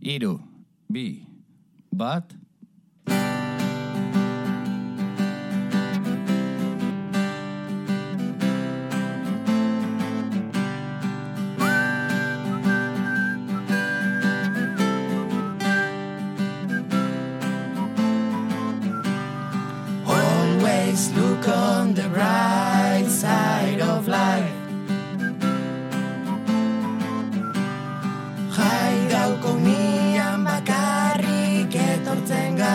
3, 2, 1... Always look on the bright side of life. Jai gauko nian bakarrik etortzen ga.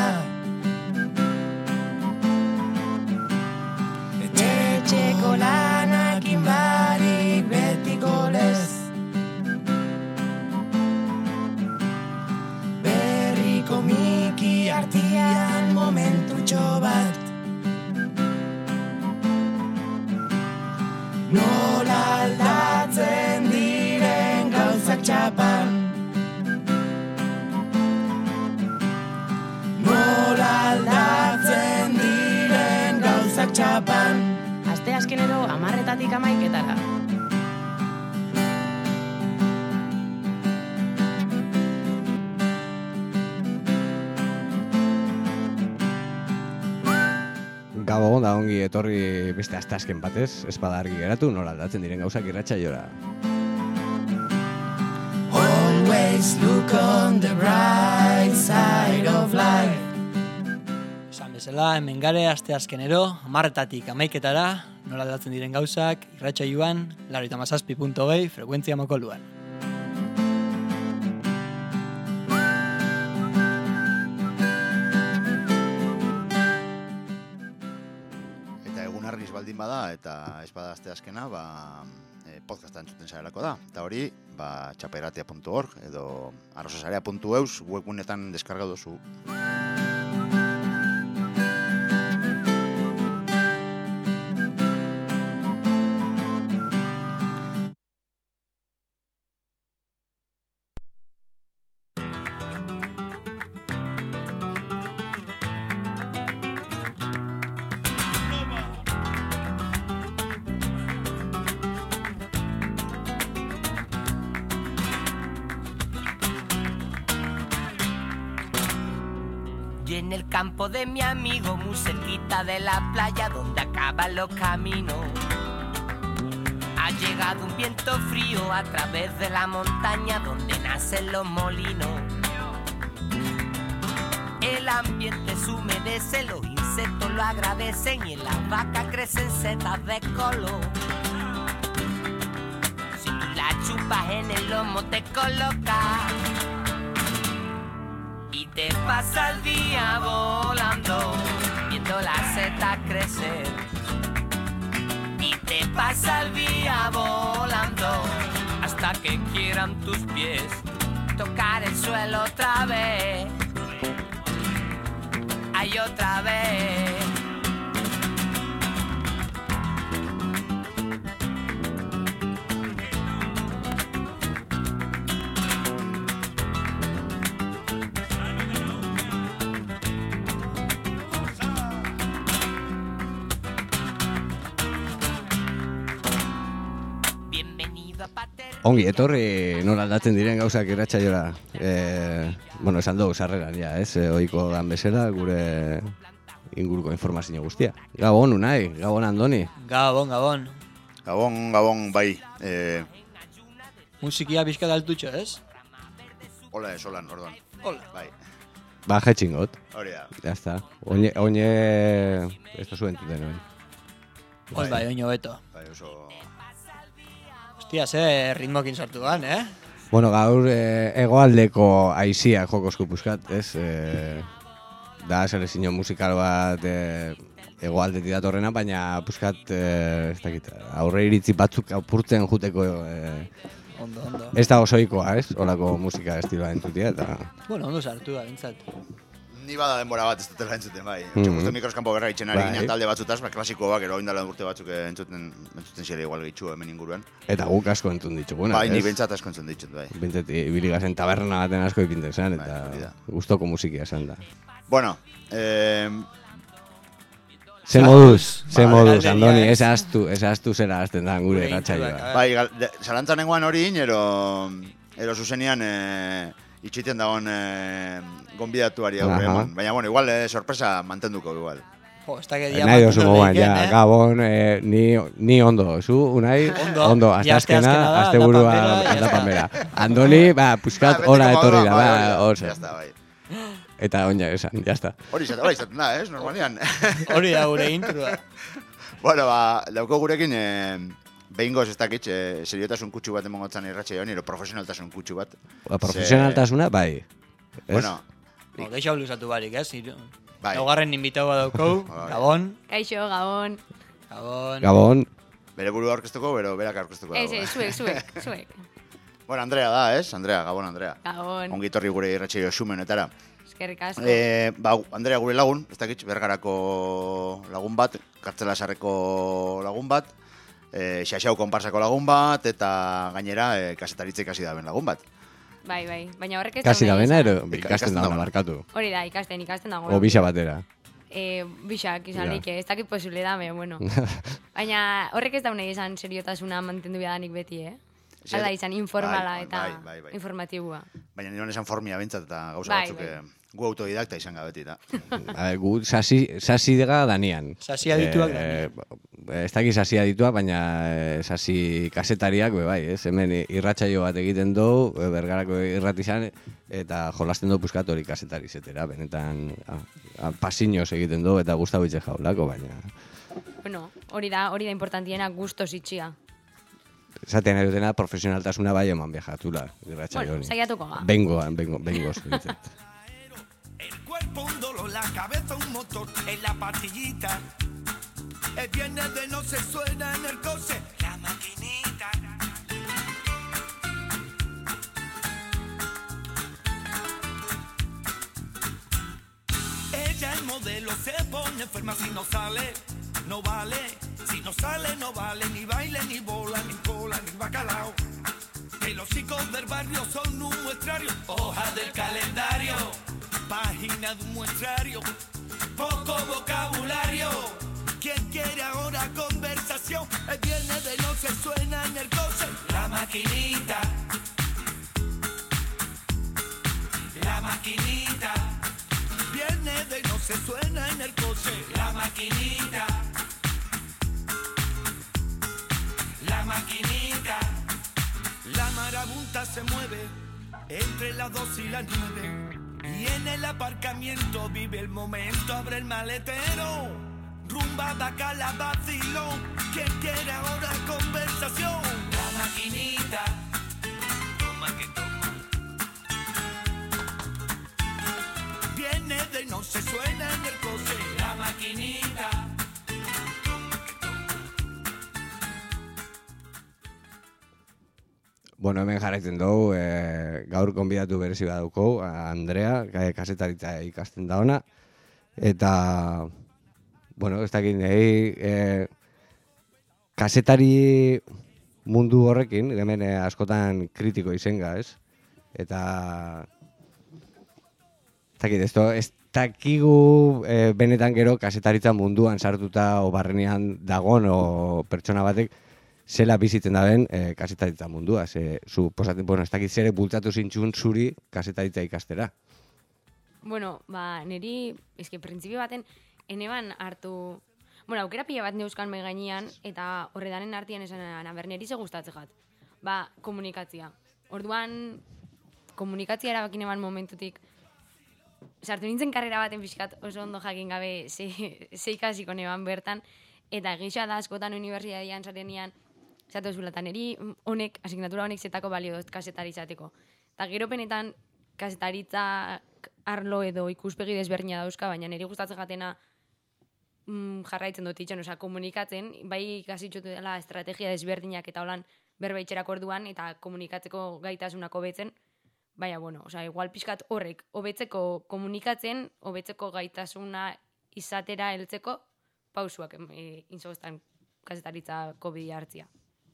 Etxeko lanakin barik betiko lez. Berriko miki artian momentutxo bat. Nola aldatzen diren gauzak txapan. Nola aldatzen diren gauzak txapan. Asteazkenero 10:00 amaiketara. Gabon da ongi etorri beste asteazken batez, ez bada argi geratu, nola aldatzen diren gauzak irratsaiora. Always look on the bright side of life. Esan bezala, hemen gare asteazkenero 10:00 amaiketara, nola aldatzen diren gauzak irratsaioan 97.2 frekuentzia mokoluan. Baldin bada eta ez bada asteazkena, podcasta entzuten zarelako da. Eta hori, txaperatia.org edo arrosasarea.eus webgunetan deskarga duzu. En el campo de mi amigo, muy cerquita de la playa donde acaban los caminos, ha llegado un viento frío a través de la montaña donde nacen los molinos. El ambiente se humedece, los insectos lo agradecen y en las vacas crecen setas de color. Si tú la chupas en el lomo te colocas y te pasa el día volando, viendo las setas crecer. Y te pasa el día volando, hasta que quieran tus pies tocar el suelo otra vez. Ay, otra vez. Ongi etorri nola aldatzen diren gauzak irratsaiora. Esan dugu sarreran, ohiko dan bezala gure inguruko informazio guztia. Gabon, Unai, Gabon, Andoni. Gabon, Gabon. Gabon, bai. Musikia bizka daltutxo, ez? Hola, holan, orduan. Hola. Bai. Ba, jetxingot. Hori da. Ya está. Oine, esto zuen tuten, noen. Bai, oino beto. Bai, oso... Hostia, ritmokin sortu gan, Bueno, gaur hegoaldeko aizia jokozko puskat, ez? Da, selezio musikal bat hegoaldetik datorrena, baina puskat, ez dakit, aurre iritzi batzuk apurtzen juteko Ondo. ez da osoikoa, ez? Olako musika estiloa entzutia, eta... Bueno, ondo sartu da, bintzat. Ni bada denbora bat ez dutela entzuten, bai. Justo mikroskampo berra itxen ari ginen talde batzutaz, klasikoak, ero indala urte batzuk entzuten zire igual gehitxu hemen inguruan. Eta guk asko entzun ditut, Bai, ni bentsat asko entzun ditut, bai. Bentsat, biligazen taberna baten asko ipinten zen, eta gustoko musikia esan da. Bueno, Ze moduz, Andoni, ez astu zera azten da gure ratxaioa. Bai, zalantzan nengoan hori, ero zuzenian itxiten dagoen gonbidatuari aurre eman. Baina, bueno, igual sorpresa mantenduko igual. Jo, ez dakit dia Nahi dozu mantendu moguan, leiken, ja, Gabon, ni ondo, zu, unai, ondo, asteazkena, asteburua, aldapamera. Andoni, puskat, hola etorri da, Ya está, bai. Eta oina esan, jazta. Hori izaten da, normalian. Hori da gure intrua. Bueno, dauko gurekin, behingoz ez dakit, seriotasun kutsu bat emongotzan irratxe joan, profesionaltasun kutsu bat. Profesionaltasuna, bai. Bueno. Geixo luzatu barik, ez? Bai. Laugarren invitau bat daukau, Gabon. Kaixo, Gabon. Gabon. Bere burua aurkeztuko, berak aurkeztuko. Zuek. Bueno, Andrea da, ez? Gabon Andrea. Gabon. Ongi torri gure irratxeio xumenetara. Eskerrik asko. Andrea gure lagun, ez dakit, Bergarako lagun bat, Kartzela Sarreko lagun bat, Xaxau konparsako lagun bat, eta gainera kasetaritzek hasi daben lagun bat. Bai, baina horrek ez da... Kasi da bena, ikasten dagoena barkatu. Hori da, ikasten dago. O bisa batera. Bixak izan leike, ez dakit posible dame, bueno. Baina horrek ez da nahi izan seriotasuna mantendu behadanik beti, Hala izan informala eta informatibua. Baina niron esan formia bintzat eta gauza batzuk gu autodidakta izan gabeti, eta. Gu sasi dega danian. Sasi adituak danian. Ez dakit sasi adituak, baina sasi kasetariak, bai, ez? Hemen irratsaio bat egiten dugu, Bergarako irrati izan, eta jolasten dugu puskat hori kasetari zetera, benetan pasiños egiten dugu, eta gustabitze jaulako, baina... Bueno, hori da importantiena gustos itxia. Esaten ari dutena profesionaltasuna bai eman viajatula, irratsaio hori. Bueno, saiatuko ga. Bengoz. El cuerpo un dolor, la cabeza un motor, en la pastillita. El viernes de no se suena en el coche, la maquinita. Ella el modelo se pone enferma si no sale, no vale. Si no sale, no vale, ni baile, ni bola, ni cola, ni bacalao. Que los chicos del barrio son un muestrario, hoja del calendario, página de un muestrario, poco vocabulario. ¿Quién quiere ahora conversación? El viernes de noche suena en el coche, la maquinita. La maquinita. Viernes de noche suena en el coche, la maquinita. La maquinita. La marabunta se mueve entre las 2 y las 9. Y en el aparcamiento vive el momento, abre el maletero. Rumba, bacala, vacilón. ¿Quién quiere ahora conversación? La maquinita. Toma que toma. Viene de noche, suena en el coche, la maquinita. Bueno, hemen jarraitzen dugu, gaur konbidatu berezi bat dugu, Andrea, kasetaritza ikasten da ona, eta, bueno, ez dakit nahi, kasetari mundu horrekin, hemen askotan kritiko izenga, ez? Eta, ez dakigu benetan gero kasetaritza munduan sartuta o barrenean dagon o pertsona batek, zela bizitzen da ben kasetaritza mundua. Ez dakit zere bultzatu zintxun zuri kasetaritza ikastera. Bueno, niri, printzipio baten, eneban hartu... Bueno, aukera pila bat neuzkan mai gainean, eta horredanen artian esan aber niri ze gustatzen jat. Komunikatzia. Orduan, komunikatzia erabakin eban momentutik, sartu nintzen karrera baten pixkat oso ondo jakin gabe ze ikasiko neban bertan, eta gisa da askotan unibertsitatean zarenean, zatu zulatan, eri honek, asignatura honek zetako balio dut kasetari izateko. Eta gero penetan kasetaritza arlo edo ikuspegi desberdina dauzka, baina niri gustatzen jatena jarraitzen dut itxen, komunikatzen, bai ikasitxotu dela estrategia desberdinak eta holan berbaitxerako orduan, eta komunikatzeko gaitasunak hobetzen, baina, igual pixkat horrek, hobetzeko komunikatzen, hobetzeko gaitasuna izatera heltzeko, pausuak inzogeztan kasetaritzako bidea hartzia.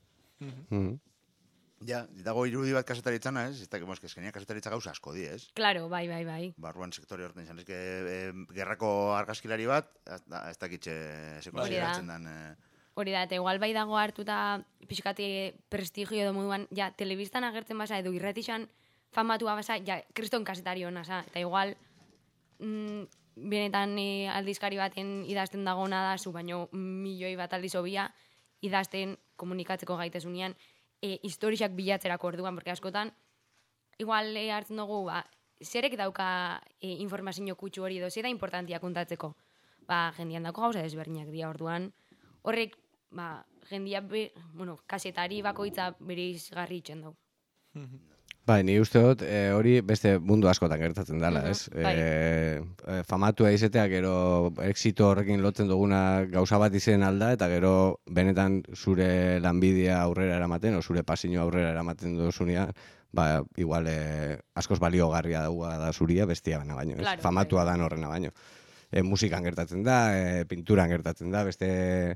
Ja, dago irudi bat kasetaritzana, ez? Ez dakit, eskenia kasetaritza gauza asko di, ez? Claro, bai. Barruan sektore horten izan, gerrako argazkilari bat, ez dakitxe seko ziratzen den... Hori da, eta igual bai dago hartuta pixkati prestigio edo moduan, telebistan agertzen basa edo irratixan famatua basa, ja, kriston kasetari hona, eta igual, benetan aldizkari baten idazten dagona da, zu baino milioi bat aldiz hobia, idazten komunikatzeko gaitezunean, historiak bilatzerako orduan, porque askotan, igual hartzen dugu, zerek dauka informazio kutsu hori edo, zer da importantia kontatzeko. Jendian dauko gauza desberdinak dira orduan, horrek, jendia, kasetari bakoitza bere izgarri itxen dugu. Bai, ni uste dut, hori beste mundu askotan gertatzen dela, ez? Famatua izatea, gero exito horrekin lotzen duguna gauza bat izen alda, eta gero benetan zure lanbidea aurrera eramaten, o zure pasinio aurrera eramaten duzunean, igual askoz baliogarria dagoa da zuria bestia baina baino, ez? Claro, Famatua dan horrena baino. Musikan gertatzen da, pinturan gertatzen da, beste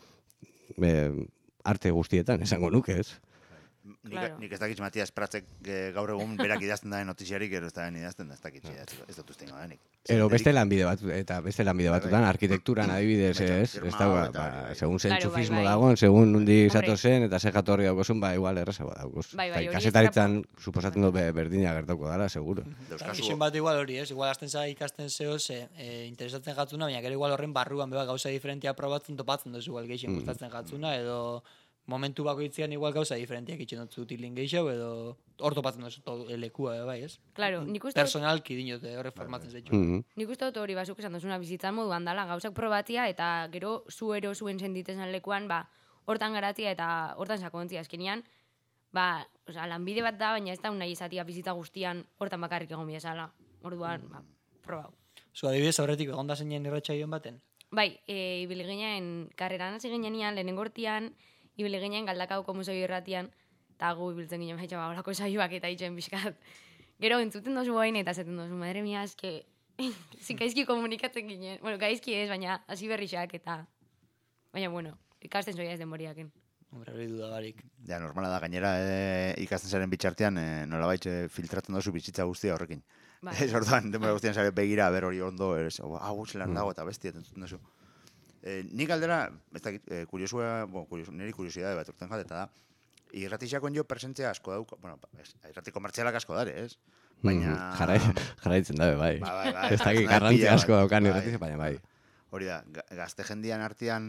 arte guztietan, esango nuke, ez? Nik ez dakitz Matias Pratzek gaur egun berak idazten da notiziarik, ero ez da idazten da, ez dakitz, ez dut uste ingo denik. Ero beste lanbide batutan, arkitekturan adibidez, ez? Ez da, segun zen txufismo dagoen, segun nundi zato zen, eta ze jatorri daukozun, igual errazago daukuz. Kasetaritzan suposatzen dut berdina gertauko dara, seguro. Izen bat igual hori, ez? Igual azten za ikasten zehoz, interesatzen jatzuna, baina gero igual horren barruan beba gauza diferentia probatzen topatzen dozu, igual geixen gustatzen jatzuna, edo momentu bakoitzean igual gauza diferentiak itxen dut zutilin gehiago, edo hor topatzen duzu lekua, bai, ez? Claro, nik uste personalki dinote horre formatzen zetxu. Nik uste dut hori bazuk esan duzuna bizitzan moduan dala, gauzak probatia, eta gero zuen sentitezan lekuan, hortan garatia eta hortan sakontzia azkenean, lanbide bat da, baina ez da nahi izatia bizitza guztian hortan bakarrik egon biazala. Orduan, probau. Zu adibidez, aurretik egonda zeinen irratsaioen baten? Bai, ibili ginen karreran hasi ginean, lehenengo urtean, ibili ginen Galdakauko museo irratian, eta gu ibiltzen ginen baitxa horako saioak eta itxen bizkat. Gero entzuten dozu bain eta zaten dozu, madre mia, eske, gaizki komunikatzen ginen. Bueno, gaizki ez, baina hasi berrixak eta, baina, ikasten zoia ez denboriaken. Hombre, hori dudabarik. Ja, normala da, gainera ikasten zaren bitxartean, nolabait filtratzen dozu bizitza guztia horrekin. Ez orduan, denbora guztian zare begira, ber hori ondo, zelan dago eta bestia entzuten dozu. Nik aldera, ez dakit, niri kuriosidade bat urten jat, eta da, irratixakon jo presentzia asko dauko, irrati komertzialak asko dare, ez? Baina... Jarraitzen dabe, bai. Ez dakit, garrantzia asko daukan irratixak, baina bai. Hori da, gazte jendian artean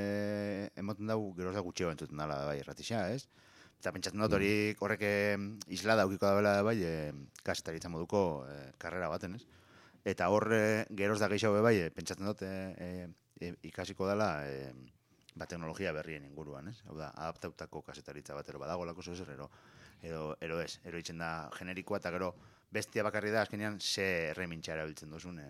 emoten dugu, geroz da gutxeo entzuten dela, bai, irratixa, ez? Eta pentsatzen dut horrek isla daukiko da bela, bai, kasetaritza moduko karrera baten, ez? Eta hor geroz da gehiago, bai, pentsatzen dut ikasiko dela teknologia berrien inguruan, ez? Hau da, adaptautako kasetaritza bat, ero badago lako zozer, ero ez, ero itzen da generikoa, eta gero bestia bakarri da, azkenean, ze erremintxa erabiltzen duzun,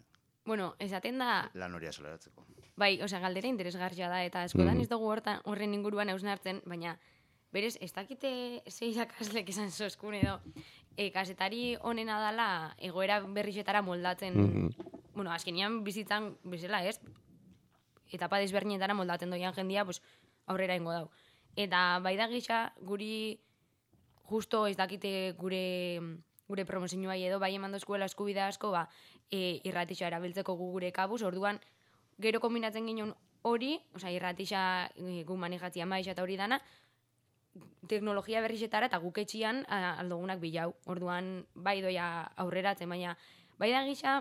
esaten da... lan hori asoleratzeko. Bai, galdera interesgarria da, eta askotan ez dugu horren inguruan hausnartzen, baina berez, ez dakite ze irakaslek esan zoskun edo, kasetari honena dala egoera berrixetara moldatzen, azkenean bizitzan bezala, ez? Etapa desberdinetara moldatzen doian jendia, aurrera ingo dau. Eta bai da gisa, guri justo ez dakite gure promozioa edo, bai eman dozkuela eskubide asko, irratixa erabiltzeko gure kabuz, orduan, gero kombinatzen ginen hori, irratixa gu manejatzia maiz eta hori dana, teknologia berrixetara eta guketxian aldogunak bilau. Orduan, bai doia aurreratzen, baina bai da gisa,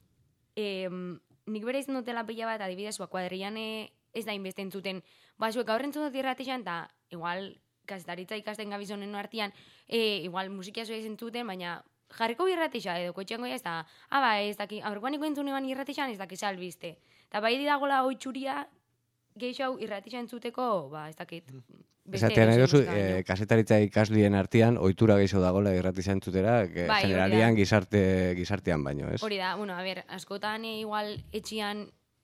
nik bere izan dutela pila bat, adibidez, kuadrian ez da inbeste entzuten, zuek gaur entzun dut irratixan, eta igual kasetaritza ikasten gabizonen artean, igual musikia zoa izan zuten, baina jarriko irratixa edo kotxean goia ez da, ez daki, aurkoan iko entzun eban irratixan ez daki salbizte. Eta bai didagola oitxuria gehiago irratixa entzuteko, ez dakit. Esatean nahi duzu, kasetaritza ikaslien artean, ohitura gehiago dagoela irratixa entzutera, generalian gizartean baino, ez? Hori da, askotan igual etxian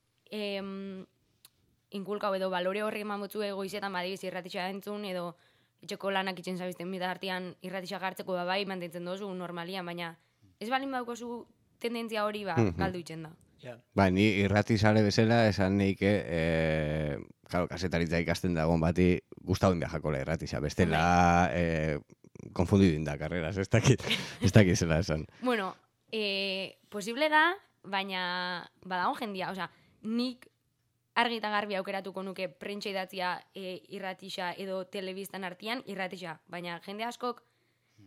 inkulkau edo balore horri eman botzu egoizetan badibiz irratixa entzun, edo etxeko lanak itxen zabizten bida artean irratixa gartzeko bai mantentzen dozu normalian, baina ez balin badukozu tendentzia hori galdu itxen da. Ni irratizale bezala esan neike, kasetaritza ikasten dagoen bati gustauen biajakola irratixa, bestela konfundidin da karreras, ez dakit zela esan. Posible da, baina badago jendia, nik argi eta garbi aukeratuko nuke prentsa idatzia irratixa edo telebistan artean irratixa, baina jende askok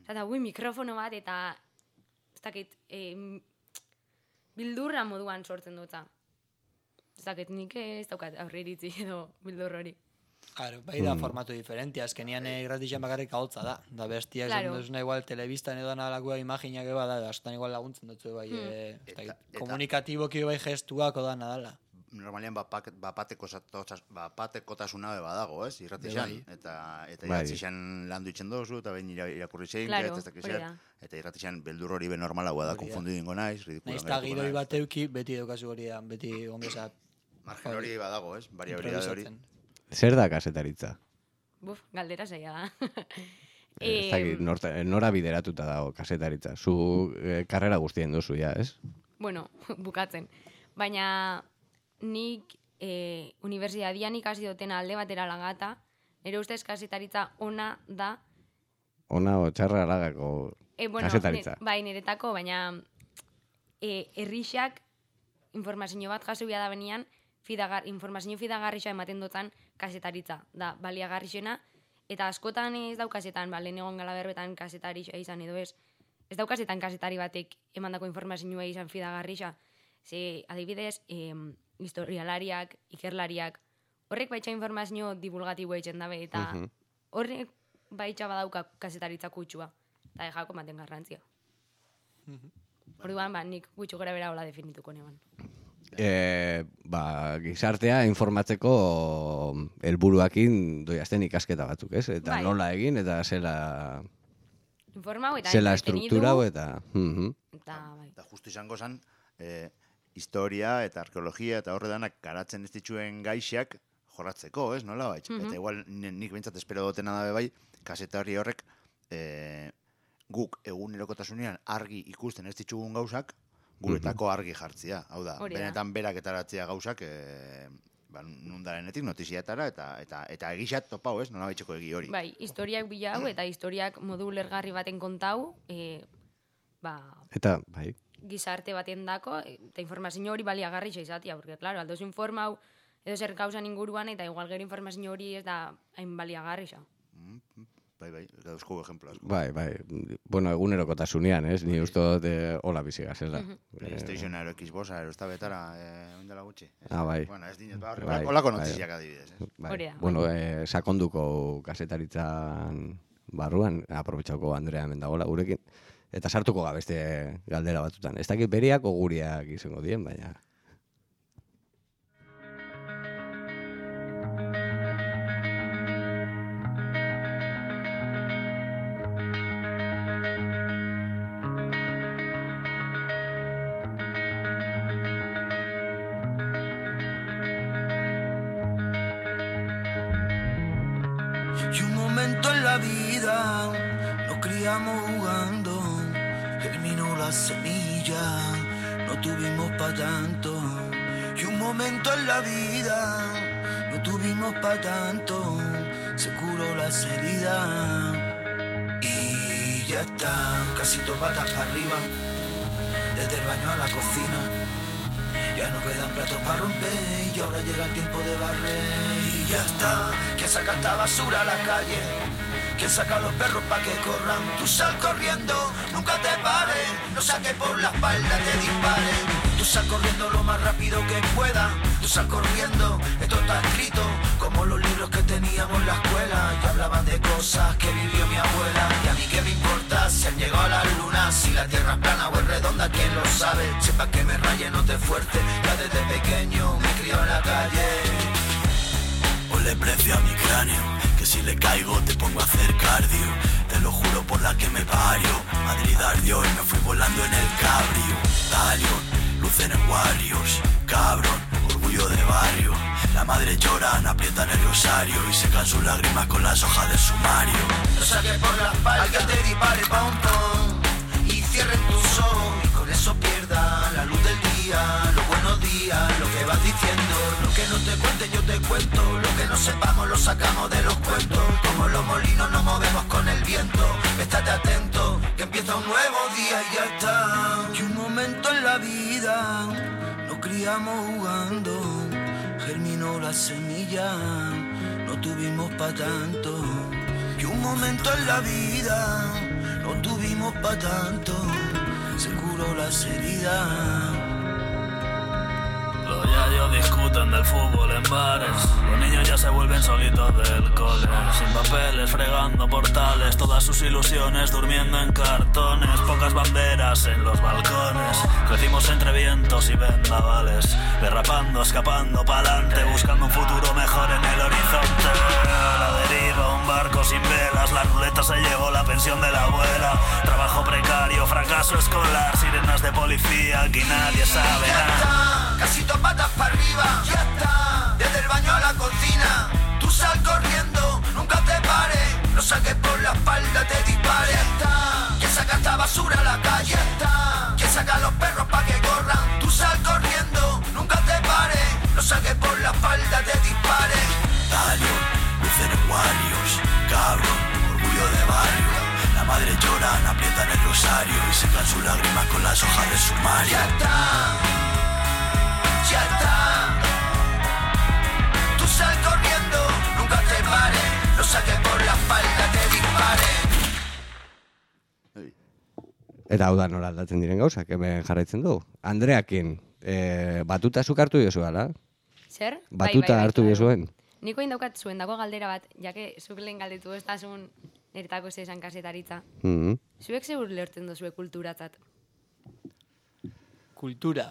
Eta mikrofono bat eta ez dakit bildurra moduan sortzen dutza. Ez dakit nik ez daukat aurre iritzi edo bildur hori. Claro, bai da formatu diferentia, azkenian irratixan bakarrik ahotza da. Da bestia, Claro. esan duzuna igual telebistan edo analakua imaginak eba da, askotan igual laguntzen dutzu bai, komunikatiboki bai gestuak oda nadala. Normalian bapatekotasuna badago, ez? Irratixan. Eta irratixan landu itzen dozu, eta behin irakurri zein, Claro, eta irratixan beldur hori ben normala da, konfundu dingo naiz, ridikulan. Naiz eta gidoi bat euki, beti daukazu hori da, beti ongeza. Margen hori badago, ez? Variabilidade hori. Zer da kasetaritza? Buf, galdera zaila da. Ez dakit, nora bideratuta dago kasetaritza. Zu karrera guztien duzu, ja, ez? Bueno, bukatzen. Baina nik unibertsitatean ikasi dutena alde batera lagata, nire ustez kasetaritza ona da. Ona o txarra lagako kasetaritza. Bai, niretako, baina herrixak informazio bat jaso da benian, informazio fidagarrisa ematen dutan kasetaritza. Da, baliagarrixena, eta askotan ez daukazetan, lehen egon gala berbetan kasetari izan edo ez. Ez daukazetan kasetari batek emandako informazioa izan fidagarrisa. Ze, adibidez, historialariak, ikerlariak, horrek baitxa informazio divulgatiboa itzen dabe, eta horrek baitxa badauka kasetaritza kutsua. Eta jako maten garrantzia. Orduan, nik gutxu gara bera hola definituko neban. Gizartea informatzeko helburuakin doiazten ikasketa batzuk, ez? Eta nola egin, eta zela struktura, eta... Eta justu izango zen, historia eta arkeologia eta horredanak garatzen ez dituen gaixak jorratzeko, ez? Nola baitz? Eta igual nik behintzat espero dutena dabe bai, kasetari horrek guk egunerokotasunean argi ikusten ez ditugun gauzak, guretako argi jartzia. Hau da, benetan berak etaratzea gauzak nundarenetik notiziatara eta egixat topau, ez? Nola baitxeko egi hori. Bai, historiak bilau eta historiak modu lergarri baten kontau, eta, bai, gizarte baten dako, eta informazio hori baliagarri izatea, porque, claro, aldoz informau edo zer gauzan inguruan, eta igual gero informazio hori ez da hain baliagarri xa. Bai, dauzko ejemplo asko. Bai, bueno, egunerokotasunean, ez? Ni uste dut hola bizi gazela. PlayStation ero Xbox ero ez da betara, oindela gutxi. Bai. Bueno, ez dinez, holako notiziak adibidez. Bueno, sakonduko kasetaritzan barruan, aprobetxauko Andrea hemen dagoela gurekin, eta sartuko gabeste galdera batutan. Ez dakit beriak o guriak izango dien, baina... Y un momento en la vida nos criamos jugando, germinó la semilla, no tuvimos pa' tanto. Y un momento en la vida no tuvimos pa' tanto, se curó las heridas y ya está, casi todo patas para arriba, desde el baño a la cocina. Ya no quedan platos para romper y ahora llega el tiempo de barrer y ya está. ¿Quién saca esta basura a la calle? ¿Quién saca a los perros pa' que corran? Tú sal corriendo, nunca te pares, no saques por la espalda, te disparen. Tú sal corriendo lo más rápido que puedas, tú sal corriendo, esto está escrito como los libros que teníamos en la escuela y hablaban de cosas que vivió mi abuela. Y a mí qué me importa si han llegado a la luna, si la tierra es plana o es redonda, quién lo sabe. Sepa que me raye, no te fuerte, ya desde pequeño me crió en la calle. Ponle precio a mi cráneo, que si le caigo te pongo a hacer cardio. Te lo juro por la que me parió, Madrid ardió y me fui volando en el cabrio. Talion, lucen en Warriors, cabrón, orgullo de barrio. La madre lloran, aprietan el rosario y secan sus lágrimas con las hojas del sumario. No saques por la espalda, alguien te dispare pom pom y cierren tus ojos y con eso pierda la luz del día. Los buenos días, lo que vas diciendo, lo que no te cuenten yo te cuento, lo que no sepamos lo sacamos de los cuentos. Como los molinos nos movemos con el viento, estate atento que empieza un nuevo día y ya está. Y un momento en la vida nos criamos jugando, germinó la semilla, no tuvimos pa' tanto. Y un momento en la vida no no tuvimos pa' tanto, se curó las heridas. Los yayos discuten del fútbol en bares. Los niños ya se vuelven solitos del cole. Sin papeles, fregando portales. Todas sus ilusiones durmiendo en cartones. Pocas banderas en los balcones. Crecimos entre vientos y vendavales. Derrapando, escapando pa'lante. Buscando un futuro mejor en el horizonte. A la deriva, un barco sin velas. La ruleta se llevó la pensión de la abuela. Trabajo precario, fracaso escolar. Sirenas de policía, aquí nadie sabe nada. Casi dos patas para arriba, ya está. Desde el baño a la cocina, tú sal corriendo, nunca te pares. No saques por la espalda, te dispare. Ya está. Que saca esta basura a la calle, ya está. Que saca a los perros pa' que corran. Tú sal corriendo, nunca te pares. No saques por la espalda, te dispare. Daño, luces Warriors, cabrón, orgullo de barrio. La madre lloran, aprietan el rosario y secan sus lágrimas con las hojas del sumario. Ya está. Ya está. Tú sal corriendo, nunca te pares. No saques por la espalda, te dispare. Eta hau da nola aldatzen diren gauzak, hemen jarraitzen dugu. Andreakin, batuta zuk hartu diozu, ala? Zer? Batuta hartu claro. diozuen. Niko indaukat zuen dago galdera bat, jake zuk lehen galdetu ez da zuen niretako zezan kasetaritza. Zuek zeur lertzen dozue kulturatzat. Kultura.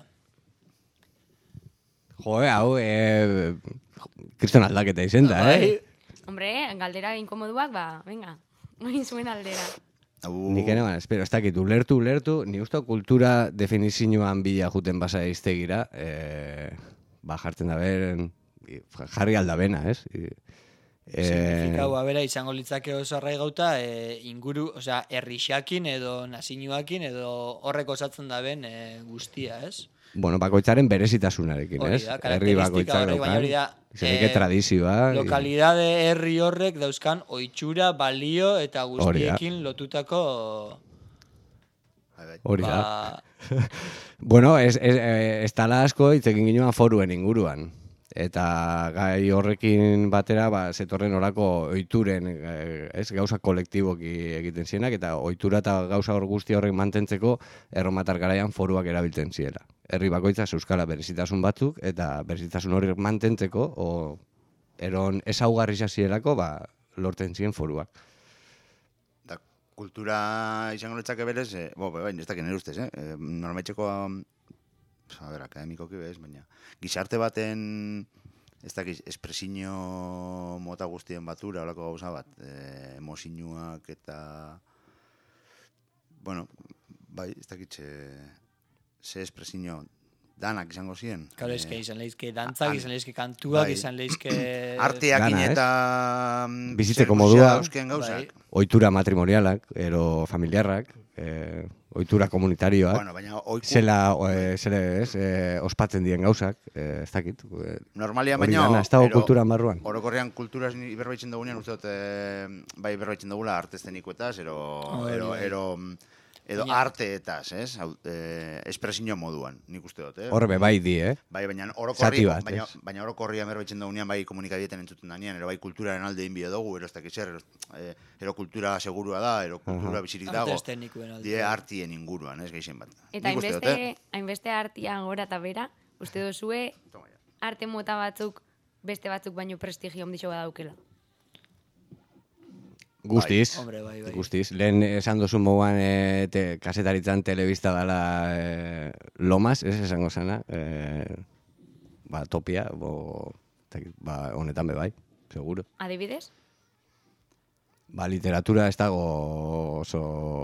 Joe, hau, kriston aldaketa izen da, Hombre, galdera inkomoduak, venga, oin zuen aldera. Nik ere ban, espero, ez dakit, ulertu, ni uste kultura definizioan bila juten basa iztegira, jartzen da beren, jarri aldabena, ez? Signifikau, bera, izango litzake oso arraigauta, inguru, osea, herrixakin edo nazinuakin edo horrek osatzen da ben guztia, ez? Bueno, bakoitzaren berezitasunarekin, ez? Herri bakoitzak daukan, izanike tradizioa. Lokalidade herri horrek dauzkan oitxura, balio eta guztiekin lotutako... Hori da. Bueno, ez tala asko itzekin ginoan foruen inguruan. Eta gai horrekin batera, zetorren orako oituren, gauza kolektiboki egiten zienak, eta oitura eta gauza hor guzti horrek mantentzeko erromatar garaian foruak erabiltzen ziela. Herri bakoitza euskara berezitasun batzuk, eta berezitasun horiek mantentzeko, eron ezaugarri zazierako, lortzen ziren foruak. Da, kultura izango letzake berez, baina ez dakien erustez, normalmetxeko... akademikoki bez, baina gizarte baten ez dakiz espresiño mota guztien batura, holako gauza bat, emozinuak eta bueno, bai, ez dakiz ze espresiño danak izango ziren. Claro, izan lehizke dantzak, izan lehizke kantuak, izan lehizke... Arteakin eta... Bizitzeko modua, ohitura matrimonialak, ero familiarrak, ohitura komunitarioak, zela ospatzen dien gauzak, ez dakit. Normalian baina, kulturan barruan. Orokorrean kulturaz berbaitzen dugunean, uste dut, bai berbaitzen dugula artestenikoetaz, edo arteetaz, ez? Espresio moduan, nik uste dut, Horbe bai di, Bai, baina orokorrian berbaitzen dugunean, bai komunikabietan entzuten danean, ero bai kulturaren alde inbio dugu, ero ez dakiz ero kultura segurua da, ero kultura bizirik dago, die artien inguruan, ez geixen bat. Eta hainbeste artia gora eta bera, uste duzue arte mota batzuk, beste batzuk baino prestigio ondixo badaukela. Guztiz, bai. Guztiz. Lehen esan duzu moguan kasetaritzan telebista dala Lomas, ez esango zana, topia, honetan bai, seguro. Adibidez? Literatura ez dago oso...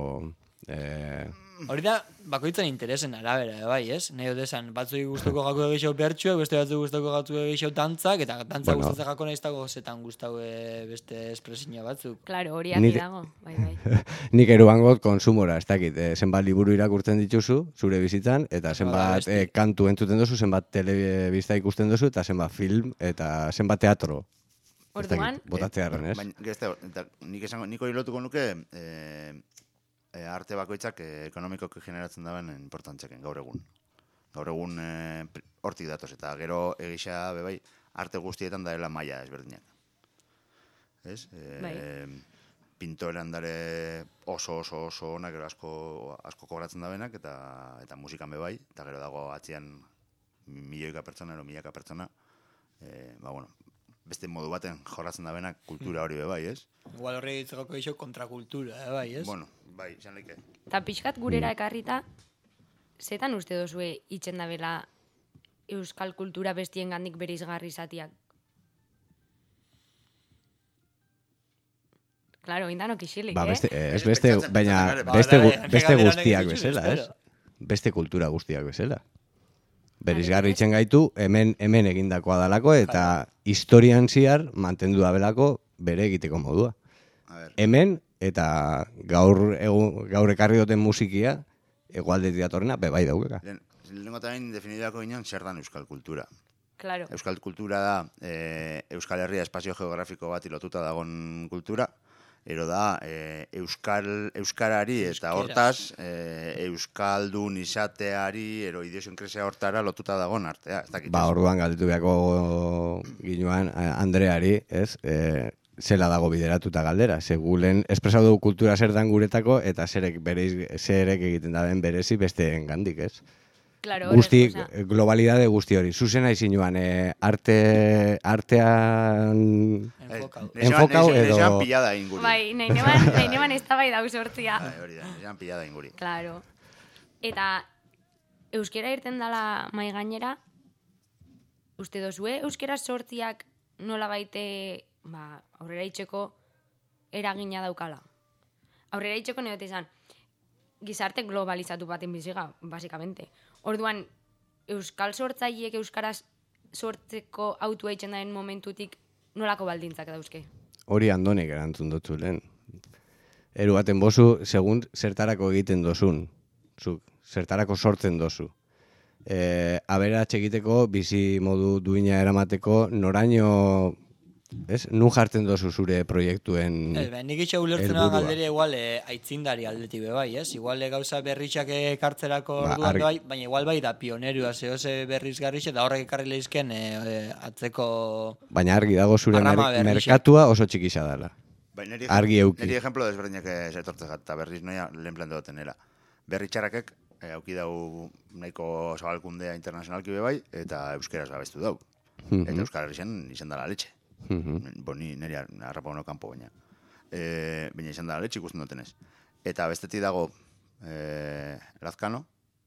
Hori da, bakoitzan interesen arabera, bai, ez? Nahi desan, batzui guztoko gako egeixo bertxuak, beste batzuk guztoko gako egeixo dantzak, eta dantza gustatzen jako nahiz dago zetan gustau beste espresiña batzuk. Claro, hori ati dago, bai. Nik eruangot konsumora, ez dakit, zenbat liburu irakurtzen dituzu, zure bizitzan, eta zenbat kantu entzuten duzu, zenbat telebista ikusten duzu, eta zenbat film, eta zenbat teatro. Orduan? Botatzearen, ez? Nik hori lotuko nuke... arte bakoitzak ekonomikoki generatzen daben importantzekin gaur egun. Gaur egun hortik datoz, eta gero egisa bebai arte guztietan daela maila ezberdinak. Ez? pintorean dare oso onak, gero asko kobratzen da benak, eta musikan bebai, eta gero dago atzian milioika pertsona, milaka pertsona, beste modu baten jorratzen da benak kultura hori bebai, ez? Igual horre ditzeko iso kontrakultura, bai, ez? Bueno, bai, izan leike. Eta pixkat gurera ekarrita, zetan uste dozue itxen da bela euskal kultura bestien gandik bereizgarri izatiak? Claro, indanok isilik, beste guztiak bezala, ez? Beste kultura guztiak bezala. Bereizgarri itzen gaitu, hemen egindakoa dalako, eta historian ziar mantendu da belako bere egiteko modua. Hemen, eta gaur ekarri duten musikia, egualdetik datorrena, bebai daukeka. Lehenko eta bain definideako ginen zer dan euskal kultura. Claro. Euskal kultura da Euskal Herria espazio geografiko bat lotuta dagon kultura, ero da euskarari eta hortaz euskaldun izateari ero idiosinkresia hortara lotuta dagon artea. Orduan galdetu beharko ginoan Andreari, ez? Zela dago bideratuta galdera. Segulen espresau dugu kultura zer dan guretako eta zerek egiten da den berezi besteen gandik, ez? Claro, guzti, globalidade guzti hori. Zuzena izinuan, artean enfokau edo... Nesean pillada inguri. Bai, nahi ez da bai dauz hortzia. Hori da, nesean pillada inguri. Claro. Eta euskera irten dala mai gainera, uste dozue, euskera sortziak nola baite, aurrera itxeko eragina daukala. Aurrera itxeko neote izan, gizarte globalizatu baten biziga, basikamente. Orduan, euskal sortzaileek euskaraz sortzeko autua itxen daren momentutik nolako baldintzak dauzke? Hori Andonek erantzun dutzu lehen. Eru baten bozu, segun zertarako egiten dozun. Zertarako sortzen dozu. Aberatx egiteko, bizi modu duina eramateko, noraino... Ez? Nu jartzen dozu zure proiektuen nik itxe ulertzen da galdera igual aitzindari aldetik bebai, ez? Igual gauza berritxak ekartzerako orduan bai, baina igual bai da pionerua zehose berrizgarriz eta horrek ekarri lehizken atzeko... Baina argi dago zure merkatua oso txikisa dela. Argi euki. Neri ejemplo desberdinak zertortzak eta berriz noia lehen plan dudaten era. Berritxarakek auki dau nahiko zabalkundea internazionalki bebai eta euskeraz gabestu dau. Eta euskal herrixen izan dela letxe. Boni nire harrapa hono kanpo baina. Baina izan da letxe ikusten dutenez. Eta bestetik dago Lazkano.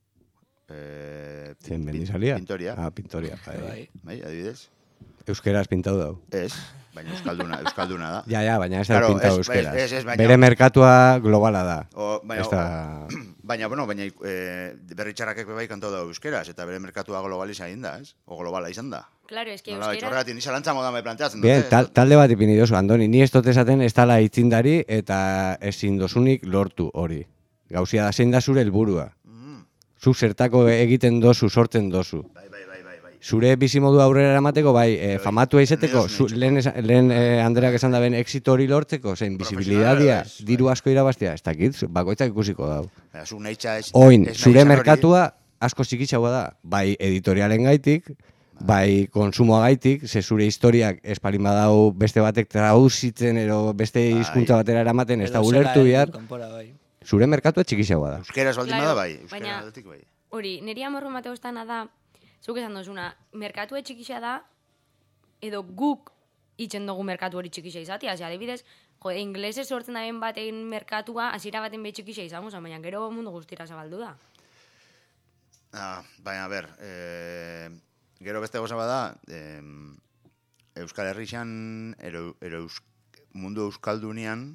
Zien bendizalia? Pintoria. Pintoria. Bai, adibidez. Euskeraz pintau dau. Ez, baina euskalduna da. Ja, baina ez da pintau euskeraz. Bere merkatua globala da. Baina, berritxarrakek bebai kantau da euskeraz, eta bere merkatua globaliza egin da, ez? O globala izan da. Claro, es que euskera... Horregatik, nisa lantzamo da me planteatzen. Bien, talde bat ipini dozu, Andoni, ni ez dut esaten ez tala itzindari eta ezin dozunik lortu hori. Gauzia da zein da zure helburua. Zu zertako egiten dozu, sortzen dozu. Zure bizimodu aurrera eramateko, famatua izeteko, lehen Andreak esan da ben exito hori lortzeko, zein bizibilidadia, diru asko irabaztea, ez dakit, bakoitzak ikusiko dau. Oin, zure merkatua asko txikitxagoa da, bai editorialen gaitik, bai konsumoa gaitik, ze zure historiak espalin badau beste batek trauzitzen ero beste hizkuntza batera eramaten, ez da ulertu bihar, zure merkatua txikitxagoa da. Euskeraz baldin bada bai, euskera aldetik bai. Hori, niri amorru mateostana da, zuk esan dozuna, merkatu txikixa da, edo guk itxen dugu merkatu hori txikixa izatea. Adibidez, inglesez sortzen daben baten merkatua, hasiera baten behi txikixa izango, baina gero mundu guztira zabaldu da. Baina, gero beste goza bada, Euskal Herrixan, mundu euskaldunian,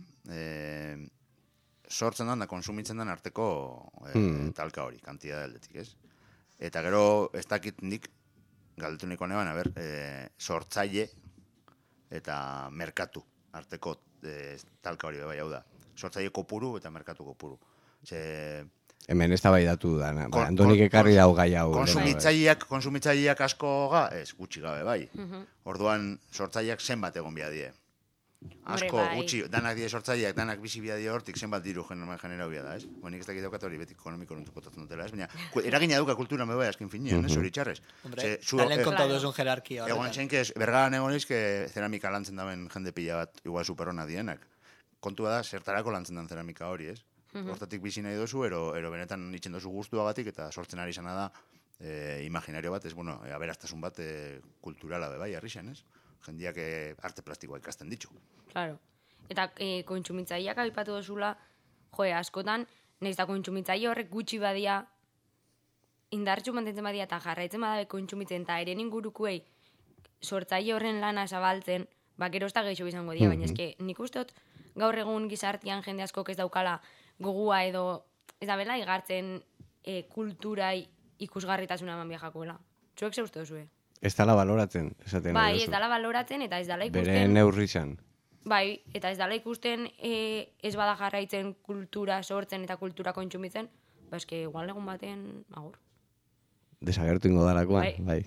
sortzen dan da konsumitzen dan arteko talka hori, kantidad aldetik, ez? Eta gero, ez dakit nik, galdetu niko neban, sortzaile eta merkatu arteko talka hori bai hau da. Sortzaile kopuru eta merkatu kopuru. Hemen ez da bai datu da, Andonik ekarri dau gai hau. Konsumitzaileak asko ez gutxi gabe bai. Orduan, sortzaileak zenbat egon bia die. Asko, gutxi, danak die sortzaileak, danak bizi bia die hortik, zenbat diru generau bia da, ez? Nik ez dakit daukat hori beti ekonomiko nuntukotatzen dutela, ez? Baina, eragina duka kultura me bai askin finean, ez? Hori txarrez. Talen kontau duzun jerarkia. Egon txenke, bergaran egon izke ceramika lantzen daben jende pila bat, igual superona dienak. kontua da, zertarako lantzen den zeramika hori, ez? Hortatik bizi nahi dozu, ero benetan itxen dozu guztuagatik, eta sortzen ari zana da, imaginario bat, ez, bueno, aberaztasun bat kulturala bai, arrixen, ez? Jendiak arte plastikoa ikasten ditu. Claro. Eta kontsumitzaileak aipatu dozula, askotan, nahiz da kontsumitzaile horrek gutxi badia, indartxu mantentzen badia eta jarraitzen badabe kontsumitzen, eta eren ingurukuei sortzaile horren lana zabaltzen, gero ez da gehiago izango dira, baina eske nik usteot gaur egun gizartian jende askok ez daukala gogua edo, ez da bela, igartzen kulturai ikusgarritasuna eman biajakoela. Zuek ze uste duzue? Ez dala baloratzen, esaten nahi duzu. Ez dala baloratzen eta ez dala ikusten... Bere neurrizan. Bai, eta ez dala ikusten ez bada jarraitzen kultura sortzen eta kultura kontsumitzen, eske igual egun baten, agur. Desagertu ingo darakoan, bai.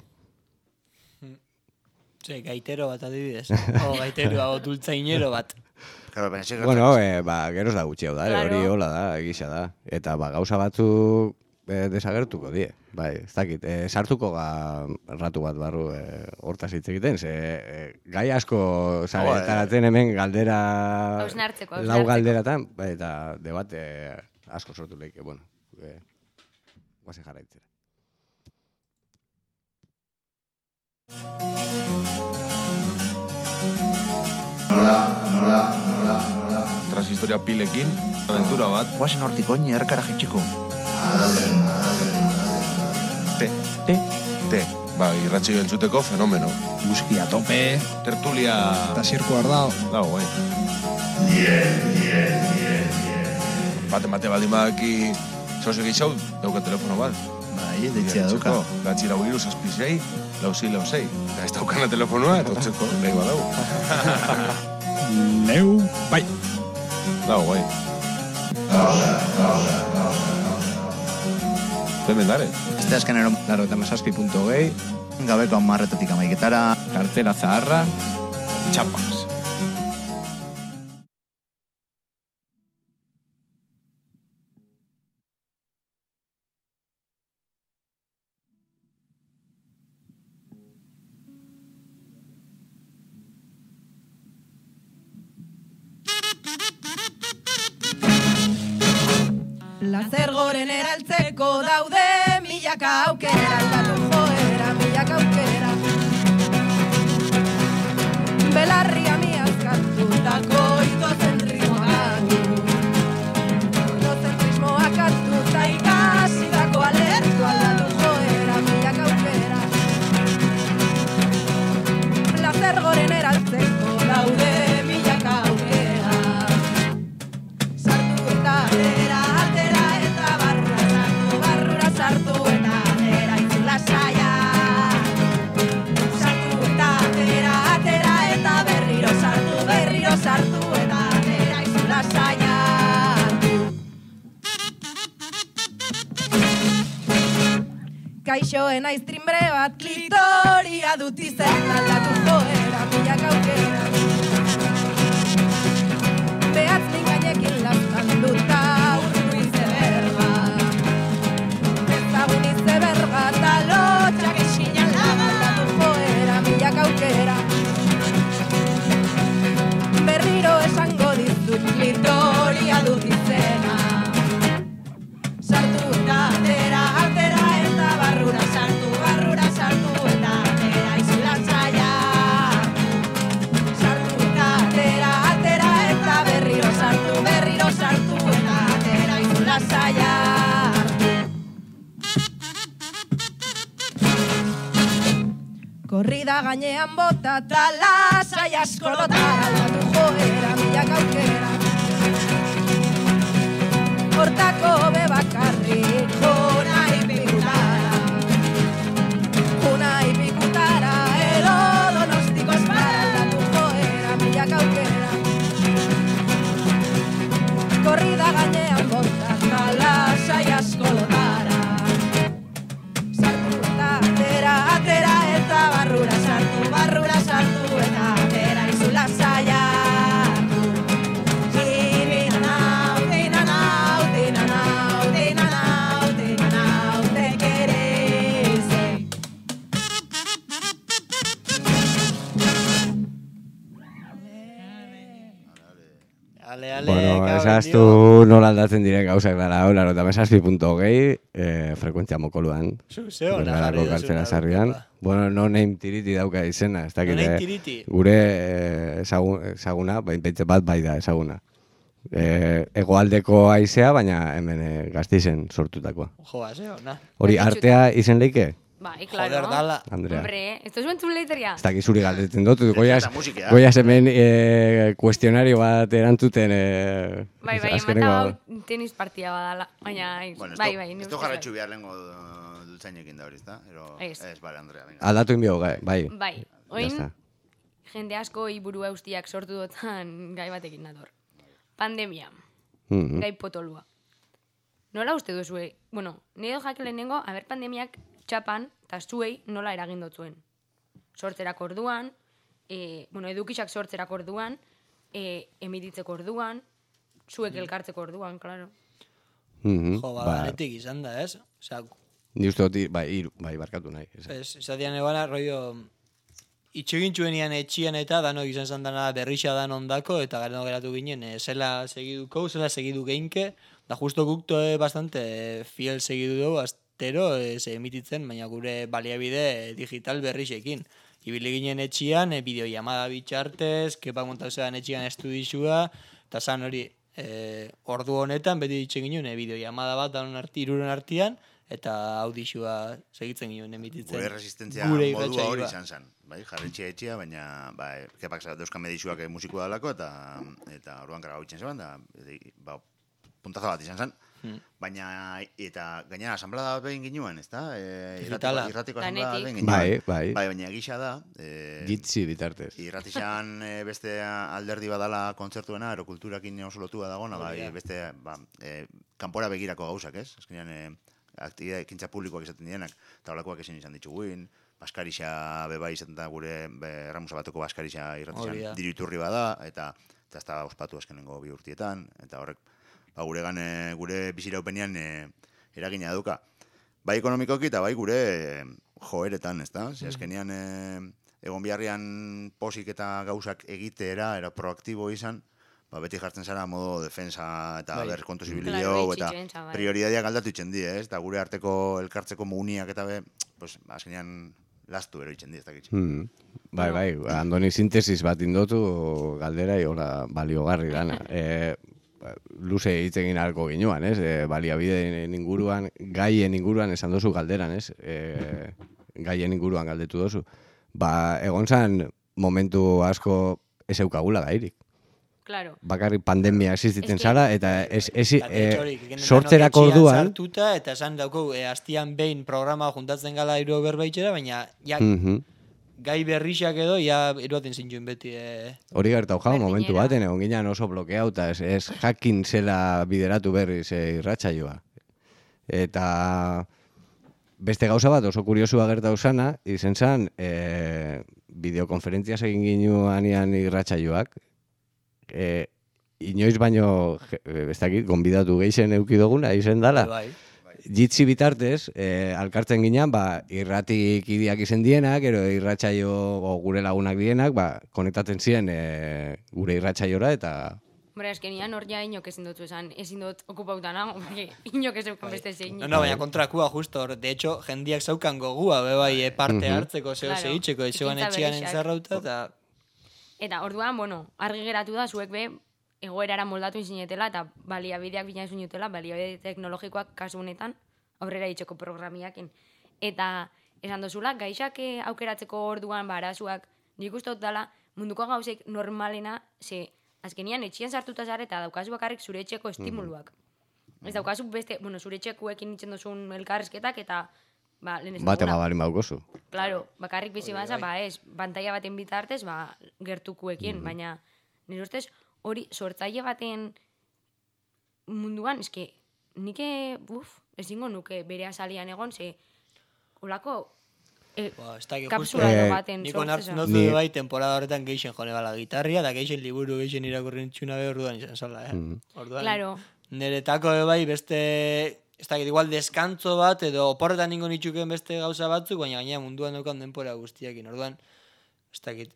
Gaitero bat adibidez. Gaitero, dultzainero bat. Bueno, geroz da gutxi hau da, hori hola da, egisa da. Eta gauza batzuk desagertuko die. Bai, ez dakit, sartuko ratu bat barru hortaz hitz egiten, gai asko zaretaratzen hemen galdera, lau galderatan, eta debate asko sortu lehike, bueno, guazen jarraitzera. Nola. Transhistoria pilekin, aventura bat. Guazen hortik oin erkara jitxiko. Te. Irratxio entzuteko fenomeno. Muskia tope. Tertulia. Eta zirku ardao. Dago, bai. Bate baldin badaki zauzek izau, dauka telefono bat. Bai, deitzea dauka. Gatzi lau iru, zazpizei, lausei. Eta ez daukana telefonoa, etortzeko, lehi badau. Leu, bai. Dago, bai. Hemen dare. Este azkenero, laro eta mesazpi.gei, gabeko 10:00 amaiketara, kartela zaharra, txapas. Lazer goren eraltzeko daude milaka aukera, aldatu joera milaka aukera. Belarria miazkartutako itozen ritmoak hartu eta ikasidako alertu, aldatu joera milaka aukera. Lazer goren eraltzeko daude milaka aukera. Sartu eta sartu eta atera izula saia. Sartu eta atera eta berriro sartu eta atera izula saia. Kaixoen aiz trimbre bat klitoria dut izen, aldatu joera milaka aukera. Behatz gainekin lastan duta urtu izeberga. Ezagun izeberga eta lotxak esinan aldatu joera milaka aukera. Berriro esango dizut klitoria dut izena. Sartu eta atera eta barrura sartu eta atera izula saia. Sartu eta atera eta berriro sartu eta atera izula saia. Korrida gainean bota eta lasai asko lotara, aldatu joera milaka aukera. Hortako bebakarrik juna ipikutara, edo donostiko espara, aldatu joera milaka aukera. Korrida gainean bota eta lasai asko lotara. Sartu eta atera eta barrura sartu eta atera izula saia. ezaztu nola aldatzen diren gauzak dara, 87.2, frekuentzia mokoluan. Zeo, Bergarako kartzela sarrian. Bueno, no name tiriti dauka izena. Ez dakit, No name tiriti? Gure ezaguna, baintze bat bai da ezaguna. Hegoaldeko haizea, baina hemen Gasteizen sortutakoa. Joa, zeo, na. Hori artea izen leike? Bai, claro. Joder, dala. Andrea. Hombre, esto es entzun leiteria. Ez dakit zuri galdetzen dut, goiaz hemen kuestionario bat erantzuten Bai, emata tenis partia badala, baina, bai, Ez du jarratxu behar lehenko dultzainekin da hori, ezta? Ez, bale, Andrea, venga. Aldatu inbio, bai. Bai, oin, jende asko iburu eustiak sortu dutan gai batekin nator. Pandemia, gai potolua. Nola uste duzue? Bueno, nire jake lehenengo, pandemiak txapan, eta zuei nola eragin dotzuen. Sortzerak orduan, edukisak sortzerak orduan, emititzeko orduan, zuek elkartzeko orduan, klaro. Jo, baretik izan da, ez? Ni uste dut, bai, barkatu nahi. Ez, zatian egana, rollo, itxegintxuenian etxian eta danok izan zandana berrixa dan ondako, eta garen geratu ginen, zela segiduko, zela segidu geinke, da justo gukto bastante fiel segidu dugu, astero emititzen, baina gure baliabide digital berrixekin. Ibili ginen etxian, bideoiamada bitxartez, kepa montauzean etxian estudizua, eta zan hori, ordu honetan, beti ditzen ginen, bideoiamada bat iruren artian, eta audizua segitzen ginen emititzen. Gure resistentzia modua hori izan zen. Bai, jarretxea etxea, baina kepak dauzkan medixuak musikoa dalako, eta orduan grabautzen zeban, da puntazo bat izan zen. Baina, eta gainera asamblada bat behin ginuen, ez da? Irratiko asamblada bat behin ginuen. Bai. Baina gisa da. Gitzi bitartez. Irratixan beste alderdi badala kontzertuena, erokulturakin oso lotua dagona, beste kanpora begirako gauzak, ez? Azkenean, ekintza publikoak izaten dienak, eta holakoak ezin izan dituguin, Baskarixa beba izaten da gure Erramusa batoko Baskarixa irratixan diru iturri bada, eta ez da ospatu azkenengo 2 urtietan, eta horrek gure biziraupenean eragina duka. Bai ekonomikoki eta bai gure joeretan, ez da? Azkenean egon biharrian posik eta gauzak egitera, era proaktibo izan, beti jartzen zara modo defensa eta kontu zibilio, eta prioridadiak aldatu itzen di, ez? Eta gure arteko elkartzeko muuniak eta azkenean lastu ero itzen di, ez dakitxe. Bai, Andoni sintesis bat indotu galdera hola baliogarri dana. Luze hitz egin ahalko ginuan, ez? Baliabideen inguruan, gaien inguruan esan dozu galderan, ez? Gaien inguruan galdetu dozu. Egon zan momentu asko ez eukagula gairik. Claro. Bakarrik pandemia existitzen zara, eta sortzerako orduan... Sartuta, eta esan dauko, hastian behin programa juntatzen gala iru berbaitxera, baina gai berrixak edo, eruaten zintxuen beti... Hori gertau jau, momentu baten, egon ginen oso blokeau, eta ez jakin zela bideratu berriz irratsaioa. Eta beste gauza bat oso kuriosua gertau zana, izen zan, bideokonferentziaz egin ginuanean irratsaioak, inoiz baino, ez dakit, gonbidatu geixen eukidoguna, izen dala. Jitzi bitartez, alkartzen ginean, irratik idiak izen dienak, ero irratsaio gure lagunak dienak, konektatzen ziren gure irratsaiora, eta... Hombre, azkenian hor ja inok ezin dut ezin dut okupauta nago, inok ez eukan beste zein. No, baina kontrakua, justo, de hecho, jendiak zaukan gogua, parte hartzeko, zeo zehitzeko, ezoan etxian entzarrauta, eta... Eta orduan, argi geratu da, zuek egoerara moldatu inzinetela, eta baliabideak bina izunetela, baliabide teknologikoak kasu honetan, aurrera itxeko programiakin. Eta esan dozula, gaixak aukeratzeko orduan, arazuak, nik uste dut dela, munduko gauzek normalena, azkenian etxian sartuta zara eta daukazu bakarrik zure etxeko estimuluak. Ez daukazu beste, zure etxekuekin itzen duzun elkarrezketak eta lehen ez duguna. Bate mabalin baukozu. Claro, bakarrik bizi baza, ez, pantalla baten bitartez, gertukuekin, baina nire ustez hori sortzaile baten munduan, eske, nike, ezingo nuke bere azalian egon, holako kapsula baten sortzeza. Niko nartu bai temporada horretan geixen jone bala gitarria, da geixen liburu geixen irakurren txuna orduan izan sola, Orduan, niretako bai beste, ez dakit, igual deskantzo bat, edo oporretan ningo nitxuken beste gauza batzuk, baina gaina munduan daukan denpora guztiakin, orduan, ez dakit.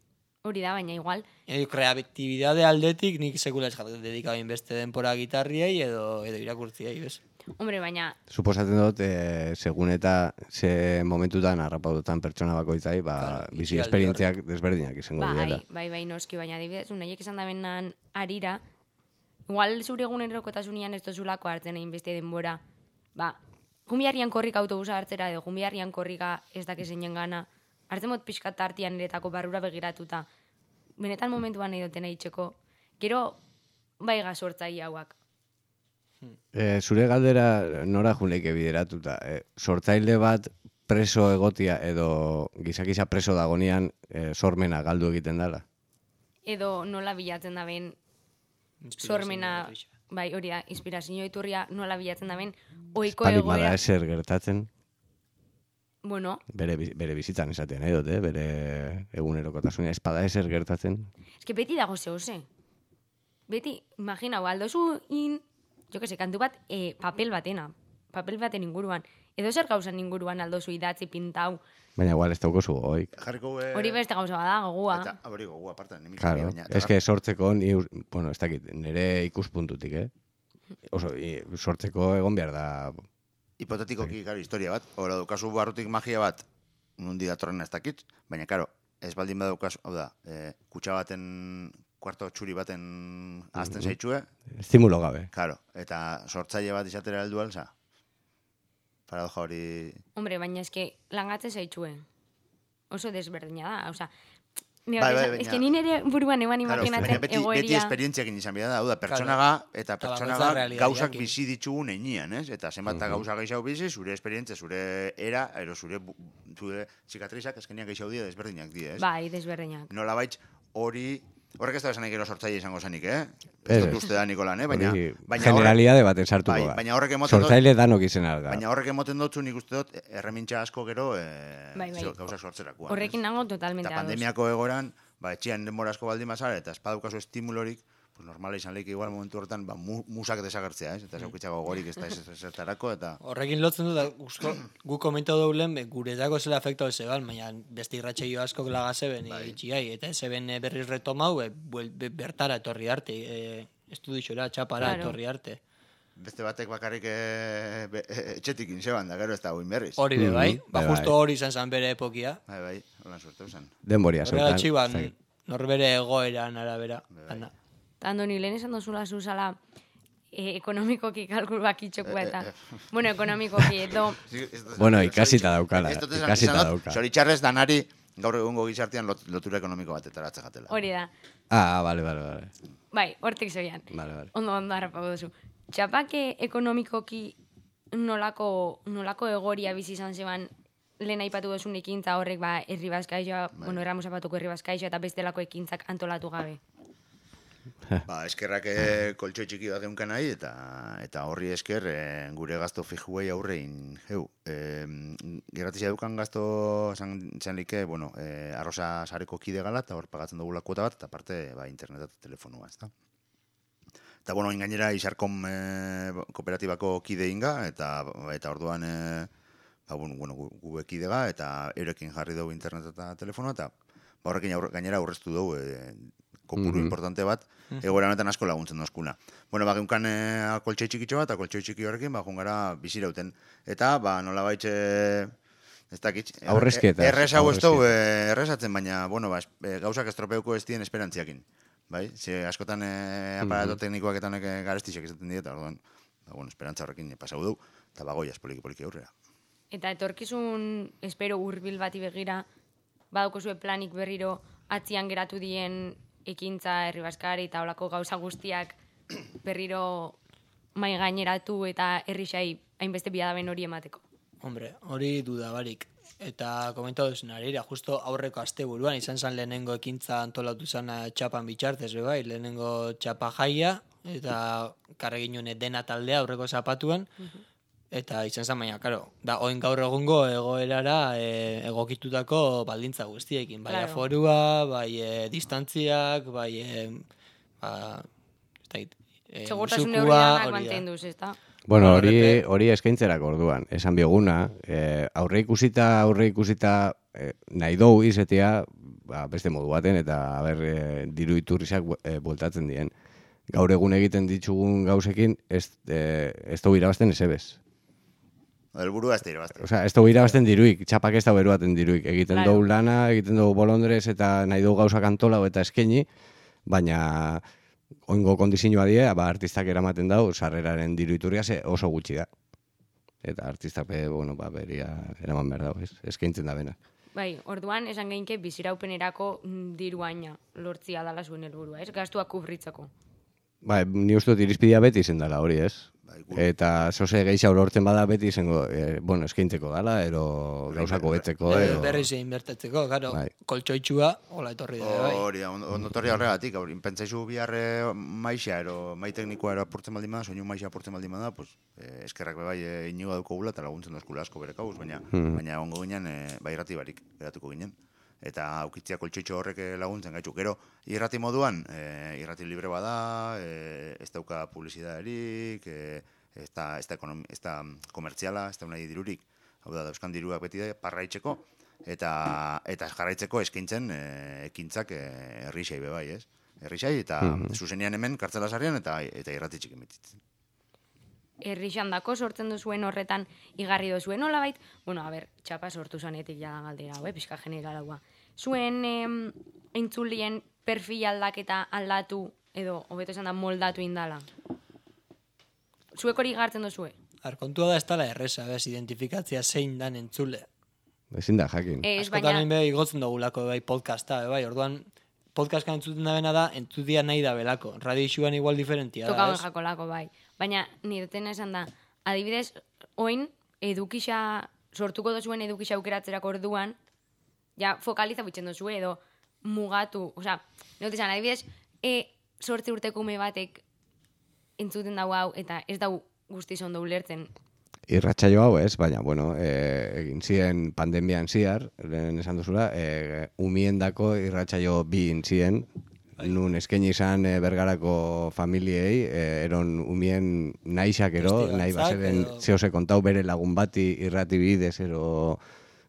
Hori da, baina igual. Kreatibidade aldetik nik sekula ez dedikabein beste denpora gitarriei edo irakurtziei, bez? Hombre, baina... Suposatzen dut, segun eta ze momentutan harrapaudutan pertsona bakoitzai, bizi esperientziak desberdinak izango dira. Bai, noski, baina adibidez, nahiek esan da benan arira, igual zure egunerokotasunean ez dozulako hartzen egin beste denbora, jumbiarrian korrika autobusa hartzera edo jumbiarrian korrika ez dakezen gana, hartzen mot pixkat tartian eretako barrura begiratuta, benetan momentuan nahi duten egitxeko, gero bai gazortzai hauak. Zure galdera nora juneike bideratuta. Sortzaile bat preso egotia edo gizakisa preso dagonean sormena galdu egiten dela? Edo nola bilatzen da ben sormena, bai hori da, inspirazio iturria nola bilatzen da ben oiko egoera. Espalin bada eser gertatzen? Bueno. Bere bizitzan esaten, bere egunerokotasuna espada eser gertatzen? Eske beti dago zehose. Beti, imaginau, aldozu jo que se, kantu bat papel baten inguruan. Edo zer gauzan inguruan aldozu idatzi pintau. Baina igual ez dauko zu gogoik. Hori beste gauza bada, gogua. Eta hori gogua, apartan. Claro, eske sortzeko, ez dakit, nire ikuspuntutik, Oso, sortzeko egon behar da... Hipotetikoki, historia bat, hori daukazu barrutik magia bat, nundi datorren ez dakit, baina, karo, ez baldin badaukazu, hau da, kutsa baten... kuarto txuri baten azten zaitxue. Estimulo gabe. Claro, eta sortzaile bat izatera heldu alza. Paradoja hori... Hombre, baina eske langatze zaitxue. Oso desberdina da, oza... Eske ni nire buruan eban imaginatzen egoeria... Beti esperientziakin izan bida da, hau da, pertsonaga eta pertsonaga gauzak bizi ditugun einean, ez? Eta zenbat gauza geixau bizi, zure esperientzia, zure era, ero zure zikatrizak azkeniak geixau dira desberdinak dira, ez? Bai, desberdinak. Nola baitz hori... Horrek ez da esanik ero sortzaile izango zanik, Ez dut uste da, Nikolan, baina... Generalidade baten sartuko da. Baina horrek emoten dut... Sortzaile danok izena da. Baina horrek emoten dut, nik uste dut, erremintxa asko gero gauzak sortzerakoa. Horrekin nago totalmente ados. Eta pandemiako egoran, etxean denbora asko baldin bazara, eta espadukazu estimulorik, normala izan leik igual momentu horretan musak desagertzea, eta zaukitzago gorik ez da zertarako, eta... Horrekin lotzen dut, gu komentau daulen, guretako zela afektau zeban, baina beste irratxeio asko lagazeben itxiai, eta zeben berriz retomau, bertara etorri arte, estudixora, txapara etorri arte. Beste batek bakarrik etxetik inzeban, da gero ez da guin berriz. Hori be, bai, justo hori izan zan bere epokia. Bai, holan suerte usan. Denboria zautan. Horrela txiban, norbere egoeran arabera. Eta Andoni, lehen esan dozula zuzala ekonomikoki kalkulak itxoku eta... Bueno, ekonomikoki, edo... Bueno, ikasita daukala. Zoritxarrez danari gaur egungo gizartean lotura ekonomiko bat etara atzakatela. Hori da. Vale. Bai, hortik zoian. Vale. Ondo harrapako duzu. Txapake ekonomikoki nolako egoria bizi izan zeban lehen aipatu duzun ekintza horrek herri bazkaixoa, bueno, erramos apatuko herri bazkaixoa eta bestelako ekintzak antolatu gabe. Eskerrak koltxoi txiki bat eunkan nahi, eta horri esker gure gazto fijuei aurrein. Gerratizia dukan gazto zan like, arroza sareko kide gala, eta hor pagatzen dugula kuota bat, eta parte internet eta telefonua, ez da. Eta, gainera, Isarkom kooperatibako kide inga, eta orduan gu ekidega, eta eurekin jarri dugu internet eta telefonoa, eta horrekin gainera aurreztu dugu kopuru importante bat, egoera honetan asko laguntzen dozkuna. Geunkan koltxoi txikitxo bat, eta koltxoi txiki horrekin, jungara bizirauten. Eta, nola baitxe, ez dakit, errez hau ez dugu errezatzen, baina, gauzak estropeuko ez dien esperantziakin. Bai, askotan aparato teknikoak eta honek garestixek izaten dira, eta esperantza horrekin pasau dugu, eta bagoiaz poliki aurrera. Eta etorkizun espero hurbil bati begira, badaukozue planik berriro atzian geratu dien ekintza herri bazkari eta olako gauza guztiak berriro mai gaineratu eta herrixai hainbeste biadaben hori emateko. Hombre, hori dudabarik. Eta komentatu duzun arira, justo aurreko asteburuan izan zen lehenengo ekintza antolatu zen txapan bitxartez, bai, lehenengo txapa jaia, eta karreginuen dena taldea aurreko zapatuan, eta izan zen, baina, karo, da, oin gaur egungo egoerara egokitutako baldintza guztiekin, bai aforua, bai distantziak, bai, segurtasun neurrianak mantenduz, ez da? Hori eskaintzerako orduan, esan bioguna, aurre ikusita nahi dugu izetea, beste modu baten, eta diru iturrizak bueltatzen dien. Gaur egun egiten ditugun gauzekin, ez dugu irabazten ezebez. Helburua ez da irabazten. Osea, ez dugu irabazten diruik, txapak ez dugu eruaten diruik. Egiten dugu lana, egiten dugu bolondrez, eta nahi dugu gauzak antolau eta eskaini, baina oingo kondizioa die, artistak eramaten dau, sarreraren diru iturria oso gutxi da. Eta artistak, beria eraman behar dago, eskaintzen da bena. Bai, orduan, esan geinke biziraupenerako diruaina lortzia dala zuen helburua, ez? Gastuak kubritzeko. Bai, ni uste dut irizpidea beti izen dela hori, ez? Eta zoze gehiago lortzen bada beti izango, eskaintzeko dala, ero gauzako betzeko. Berriz egin bertetzeko, gero, koltsoitxua, hola etorri da, bai. Hori, ondotorri horregatik, pentsaizu biharre maixa, bai teknikoa apurtzen baldin bada, soinu maixa apurtzen baldin bada, eskerrak bai inigo dauko gula, eta laguntzen dozkula asko bere kabuz, baina ongo ginen, bai irrati barik, eratuko ginen. Eta aukitzia koltsoitxo horrek laguntzen gaitu. Gero, irrati moduan, irrati libre bada, ez dauka publizidaderik, ez da komertziala, ez da nahi dirurik. Hau da, dauzkan diruak beti da, parraitzeko, eta jarraitzeko eskaintzen ekintzak herrixai bebai, ez? Herrixai, eta zuzenean hemen, kartzela sarrian, eta irratitxik emetitzen. Herrixan dako sortzen duzuen horretan igarri duzuen nola bait, txapa sortu zanetik ja galdera, pixka generalaua. Zuen entzulien perfil aldaketa aldatu, edo, hobeto esan da, moldatu indala. Zuek hori gartzen duzue? Kontua da ez dala erresa, identifikatzia zein dan entzule. Ezin da, jakin. Askotan igotzen dugulako, podcasta, orduan, podcastan entzuten da bena da, entzutia nahi da belako. Radio igual diferentia da, tokauen jakolako, bai. Baina, niretena esan da, adibidez, oin, edukisa, sortuko dozuen edukisa aukeratzerako orduan, ja, fokaliza bitzen dozue, edo mugatu, neote esan, adibidez, 8 urteko ume batek entzuten dago hau, eta ez dago guztiz ondo ulertzen. Irratsaio hau ez, baina, egin ziren pandemian ziar, lehen esan duzula, umiendako irratsaio 2 ziren, nun eskaini izan Bergarako familiei, eron umien naixak ero, nahi baseren zehose kontau bere lagun bati irrati bidez, ero,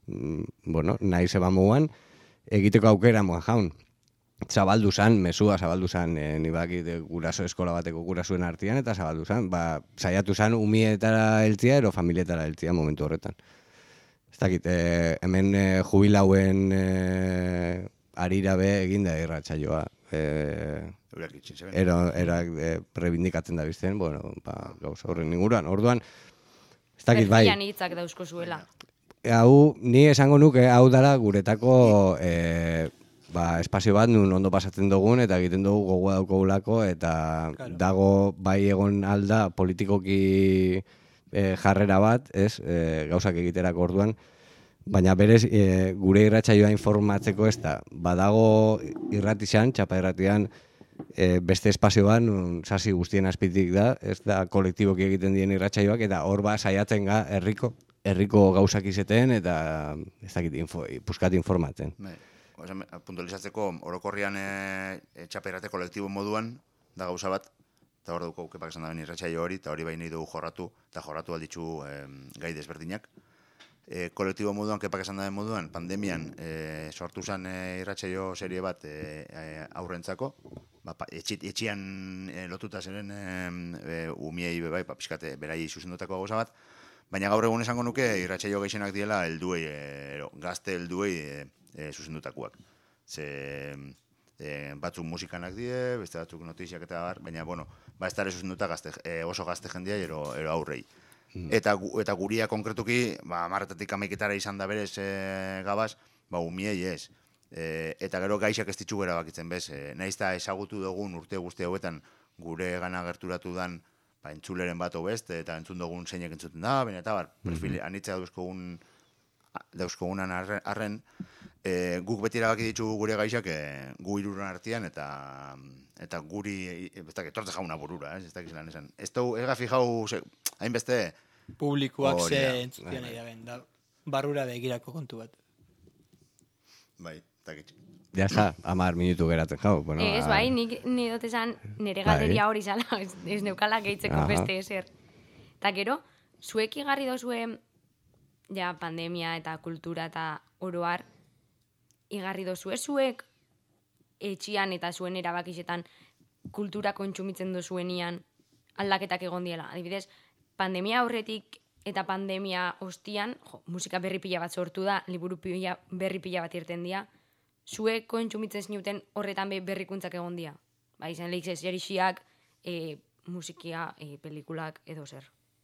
nahi zeba mugan, egiteko aukera moan jaun. Zabaldu zan, mesua zabaldu zan, nibakit guraso eskola bateko gurasuen artean, eta zabaldu zan, saiatu zan umietara heltzia, ero familietara heltzia momentu horretan. Ez dakit, hemen jubilauen arirabe eginda irratsaioa. Erak rebindikatzen da bizten, gauza horren inguruan. Orduan, ez dakit bai. Perfilan hitzak dauzko zuela. Hau, ni esango nuke, hau dara guretako espazio bat nun ondo pasatzen dugun, eta egiten dugu gogoa daukagulako, eta dago bai egon alda politikoki jarrera bat, gauzak egiterako orduan, baina berez gure irratsaioa informatzeko ez da. Badago irratizan, txapa irratian, beste espazio bat, sasi guztien azpitik da, ez da kolektiboki egiten dien irratsaioak, eta hor saiatzen ga herriko gauzak izeten, eta ez dakit puskat informatzen. Puntualizatzeko, orokorrian txapa irrate kolektibo moduan, da gauza bat, eta hor dugu kepak esan da ben irratsaio hori, eta hori bai nahi dugu jorratu, eta jorratu alditzu gai desberdinak. Kolektibo moduan, kepak esan da moduan, pandemian sortu zen irratsaio serie bat aurrentzako, etxian lotuta zeren umiei bebai, pixkate berai zuzendutako gauza bat, baina gaur egun esango nuke irratsaio gehienak diela gazte helduei zuzendutakoak. Batzuk musikanak die, beste batzuk notiziak eta bar, baina, ez dara zuzenduta oso gazte jendia ero aurrei. Eta guria konkretuki, 10-etatik 11 izan da berez gabaz, umiei ez. Eta gero gaixak ez ditxu erabakitzen bez. Nahiz da ezagutu dugun urte guzti hauetan gure gana gerturatu dan entzuleren bat hobest, eta entzun dugun zeinek entzuten da, baina eta bar, perfil anitzea dauzkogunan arren, guk beti erabaki ditugu gure gaixak gu hiruren artean, eta guri, etortze jauna burura, ez dakiz lan esan. Ez gafi jau, hainbeste... Publikoak ze entzuten nahi da ben, da barrura begirako kontu bat. Bai, takitz. Ja, 10 minutu geratzen jau. Ez, bai, ni dut esan nire galderia hori zala, ez neukala gehitzeko beste ezer. Eta gero, zuek igarri dozue, ja, pandemia eta kultura eta oroar, igarri dozue zuek etxian eta zuen erabakisetan kultura kontsumitzen dozuenian aldaketak egon diela. Adibidez, pandemia aurretik eta pandemia ostian, musika berri pila bat sortu da, liburu berri pila bat irten dia, zuek kontsumitzen zinuten horretan berrikuntzak egon dia. Ba, izan lehik serixiak, musikia, pelikulak, edo zer.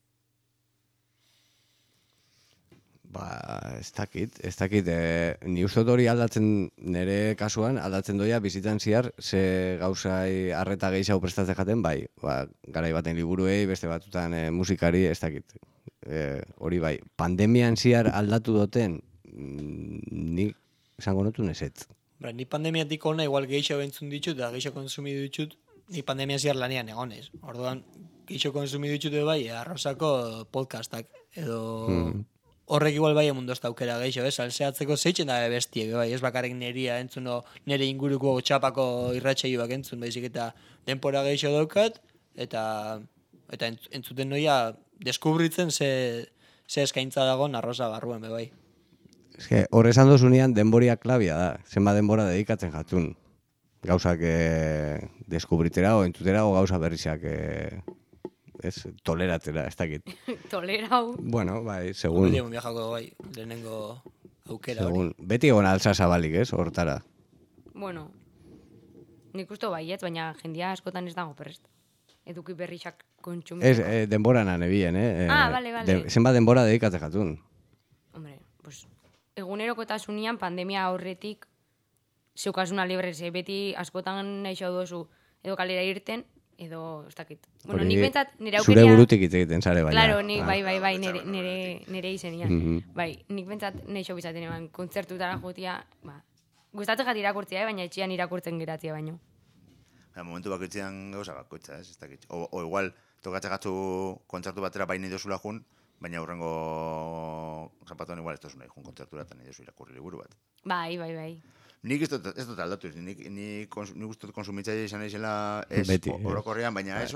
Ba, ez dakit, ni uste hori aldatzen, nire kasuan, aldatzen doia bizitan ziar, ze gauzai arreta gehiago prestatzen jaten, bai, ba, garai baten liburuei, beste batutan musikari, ez dakit. Hori bai, pandemian ziar aldatu duten, nik esango notu neset. Ni pandemiatik ona igual gehiago entzun ditut, da gehiago konsumidu ditut, ni pandemian ziar lanean egonez. Orduan, gehiago konsumidu ditut bai, Arrosako podcastak, edo... Horrek igual bai emundu ez daukera gehiago, alzeatzeko zeitzen da bestiek, bai, ez bakarrik neria entzuno, nire inguruko txapako irratxeioak entzun, baizik eta denpora gehiago daukat, eta entzuten noia deskubritzen ze eskaintza dagoen Arrosa barruan, bai. Eske, hor esan dozunean denboria klabia da, zenba denbora dedikatzen jatun. Gauzak deskubritera o entzutera o gauza berriak toleratera, ez dakit. Tolerau. Bueno, bai, segun. Beti egun viajako, bai, lehenengo aukera hori. Beti egon altza zabalik, hortara. Bueno, nik uste baiet, baina jendia askotan ez dago prest. Eduki berrixak kontsumitzeko. Ez, denbora nebien, Vale. Zenba denbora dedikatzen jatun. Hombre, pues, egunerokotasunean pandemia aurretik zeukasuna libre, beti askotan nahi xau dozu edo kalera irten, edo, ez dakit. Bueno, nik bentsat, nire aukeria... Zure burutik hitz egiten zare, baina. Claro, nik, bai, nire izenian. Bai, nik bentsat nahi xau bizaten eban, kontzertutara jotia, gustatzen jat irakurtzia, baina etxian irakurtzen geratzia baino. Momentu bakoitzean gauza bakoitza, ez dakit. O igual, tokatzen gatu kontzertu batera baina idozula jun, baina hurrengo zapatuan igual ez dozuna jun kontzerturatan idozu irakurri liburu bat. Bai. Nik ez dut aldatu, nik uste konsumitzaile izan izela ez orokorrean, baina ez,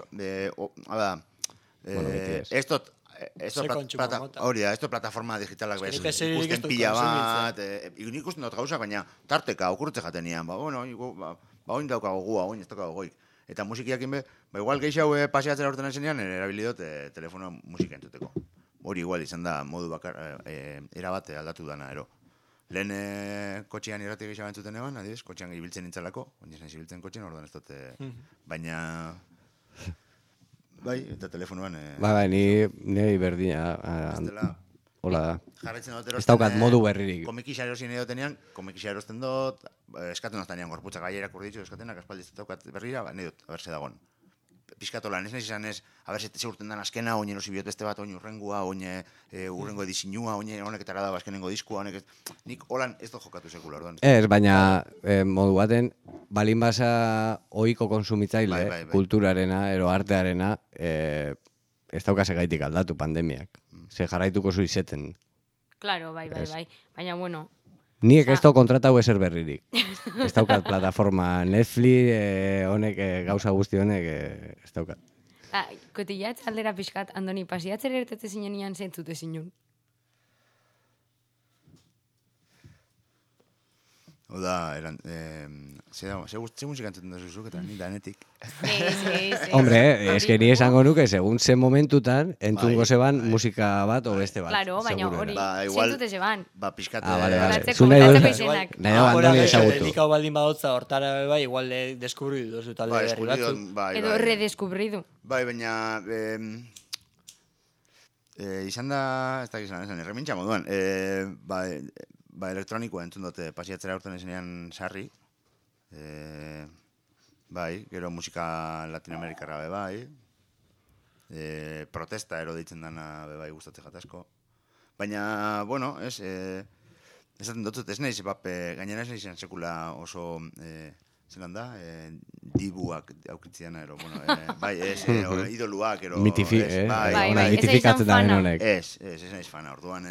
ez dut plataforma digitalak bez, ikusten pila bat, nik usten dut gauza, baina tarteka okurtze jatenean, oin daukago gua, oin ez daukago goik. Eta musikiakin igual gehiago paseatzera urten ezenean, erabilidot telefono musika entzuteko. Hori igual izan da modu bakar, erabate aldatu dana, ero. Lehen kotxean irrati gehiago entzuten eban, adibidez, kotxean ibiltzen nintzalako, oinez nahi zibiltzen kotxean, orduan ez dut, baina, bai, eta telefonoan... Bai, nire berdina, hola da, ez daukat modu berririk. Komikisa erosien edotenean, komikisa erosten dut, eskaten doztanean gorputzak gaierak urditzu, eskatenak, aspaldiz daukat berrira, nahi dut, abertze dagoen. Piskatolan, ez nahi izan ez, abertze urten dan azkena, oin erosi biot beste bat, oin urrengua, oin urrengo edizinua, oin honek etara da azkenengo diskua, honek ez... Nik holan ez dut jokatu sekula, orduan. Ez, baina modu baten, balin basa ohiko konsumitzaile, kulturarena, ero artearena, ez daukase gaitik aldatu pandemiak. Ze jarraituko zu izeten. Claro, bai. Baina, bueno... Niek ez dut kontratau ezer berririk. Ez daukat plataforma Netflix, honek, gauza guzti honek, ez daukat. Kotillatz aldera pixkat, Andoni, pasiatzera ertetze zinenian zentzute zinun. Oda, ze musika entzuten da zuzuk, eta ni danetik. Hombre, eske ni esango nuke, segun ze momentutan, entzungo zeban musika bat o beste bat. Claro, baina hori, zentzute zeban. Ba, pixkat... Vale. Zunai Andoni ezagutu. Delikau baldin badotza, hortara bai, igual deskubridu dozu talde berri batzu. Edo redeskubridu. Bai, baina... Izan da, ez da gizan, erremintxa moduan. Ba, elektronikoa entzun dute pasiatzera urten ezenean sarri. Bai, gero musika latinoamerikarra bai. Protesta ero ditzen dana bai gustatzen jatasko. Baina, bueno, esaten dutut, ez nahiz, gainera ez nahiz sekula oso, zelan da, dibuak aukitziana ero, bueno, bai, idoluak ero. Mitifikatzen da honek. Ez nahiz fana, orduan...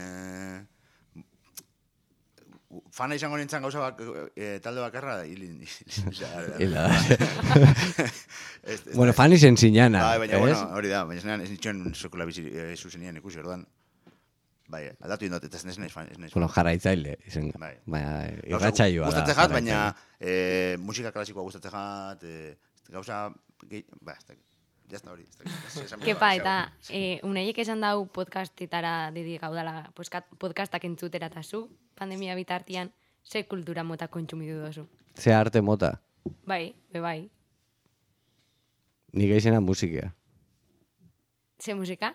Fana izango nintzen gauza talde bakarra, hila. Bueno, fan izen zinana. Baina, bueno, hori da, baina ez nituen sekula zuzenien ikusi, orduan. Bai, aldatu indot, eta ez naiz fan. Bueno, jarraitzaile, izen. Bai. Baina, irratsaioa da. Gustatzen jat, baina musika klasikoa gustatzen jat, gauza, ya está hori. Kepa, eta unaiek esan dau podcastetara dedi gaudala, podcastak entzutera eta zu, pandemia bitartian, ze kultura mota kontsumidu dozu? Ze arte mota? Bai, bai. Nik izena musika. Ze musika?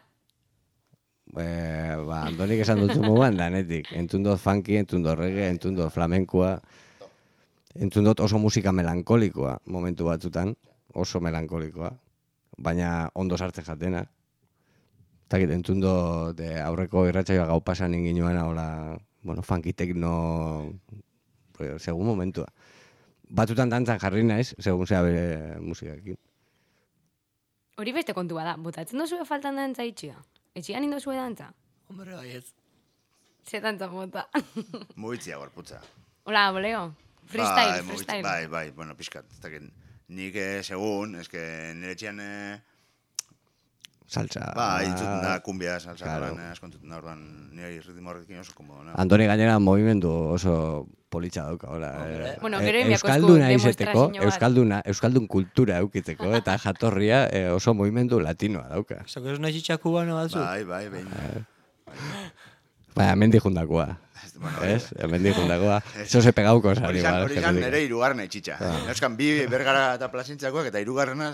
Andonik esan dut moduan danetik. Entzun dut funky, entzun dut reggae, entzun dut flamenkoa, entzun dut oso musika melankolikoa momentu batzutan, oso melankolikoa, baina ondo sartzen jatena. Eta entzun dut aurreko irratsaioa gau pasan inginuan, bueno, funky techno, segun momentua. Batutan dantzan jarri naiz, segun zea bere musikakin. Hori beste kontua da, botatzen dozue faltan dantza itxia? Etxian indozue dantza? Hombre, bai ez. Ze dantza mota? Mugitzia gorputza. Hola, boleo. Freestyle. Bai, bueno, pixkat. Nik segun, nire etxian... Salsa. Bai, entzuten da kumbia, salsa, claro. Askontuten da orduan, nire ritmo horrekin oso komodo. Antoni gainera movimendu oso politxa dauka, hola. Bueno, gero inbiakozku demostrazio bat. Euskaldun kultura eukitzeko, eta jatorria oso movimendu latinoa dauka. Zako ez nahi txakubano batzu? Bai, Baina, mendi jundakoa. Ez? Mendi jundakoa. Eso se pegauko sari. Hori zan nire irugarren etxitxa. Euskan bi bergara eta plazintzakoak eta irugarrena...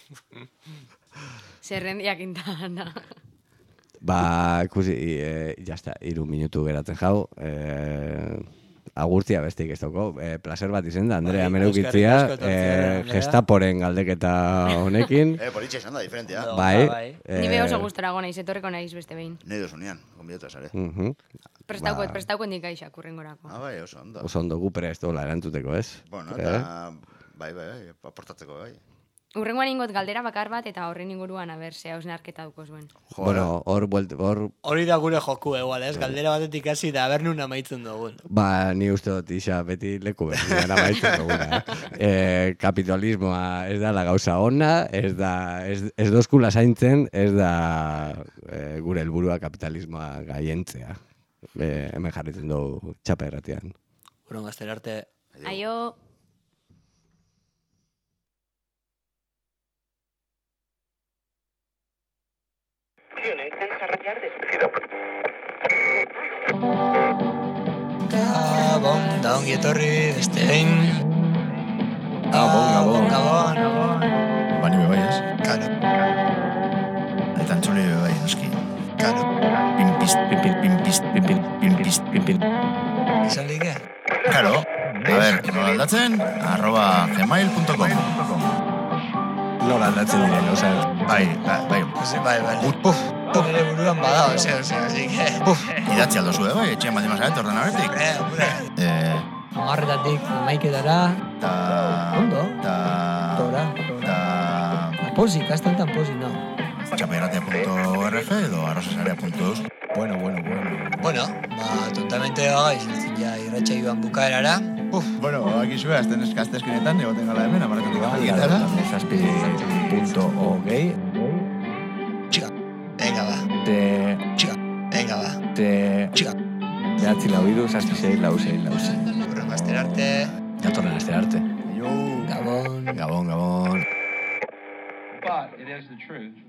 Zerrendiak intan. Ikusi, jazta, 3 minutu geratzen jau. Agurtzia bestik ez dauko. Placer bat izen da, Andrea Mereukitzia. Gestaporen galdeketa honekin. Politxe esan da, diferentia. Bai. Ni oso gustora naiz, etorreko naiz beste behin. Nahi dozunean, konbidota sare. Prestauko nik aixak urrengorako. Bai, oso ondo. Oso ondo gu prest hola erantzuteko, ez? Bueno, eta... Bai, aportatzeko, bai. Urrengoan ingot galdera bakar bat eta horren inguruan zea hausnarketa duko zuen. Bueno, hori da gure joku egual, ez? Galdera batetik hasi da aber nun amaitzen dugun. Ni uste dut, isa, beti leku berdinean amaitzen duguna. Kapitalismoa ez da la gauza ona, ez dozkula zaintzen, ez da gure helburua kapitalismoa gaientzea. Hemen jarritzen dugu txapa erratian. Uron gazter arte. Aio. Gabon, da ongi etorri, beste behin. Gabon. Bani bebai, ez? Karo. Eta entzule bebai, noski. Karo. Pimpist. Izan like? Karo. Nola aldatzen? @gmail.com Nola aldatzen diren, oza. Bai. Nire buruan badao, así que... Idatzi aldo zuen, bai, etxean baldin mazaret, ordan abertik. Amarretatik, maiketara... Ondo? Tora. Posi, kastan posi, no. Txapairratia.org edo arrosasarea.eus. Bueno, tontamente hagaiz, ja irratsaioan bukaerara. Bueno, aquí sube, aztezkinetan, egoten gala hemen, amarretatik maiketara. Zazpi.org. Chica. Behatzi lau idu, zazpi zei, lau. Urren gazter arte. Datorren aste arte. Gabon. Gabon. But it is the truth.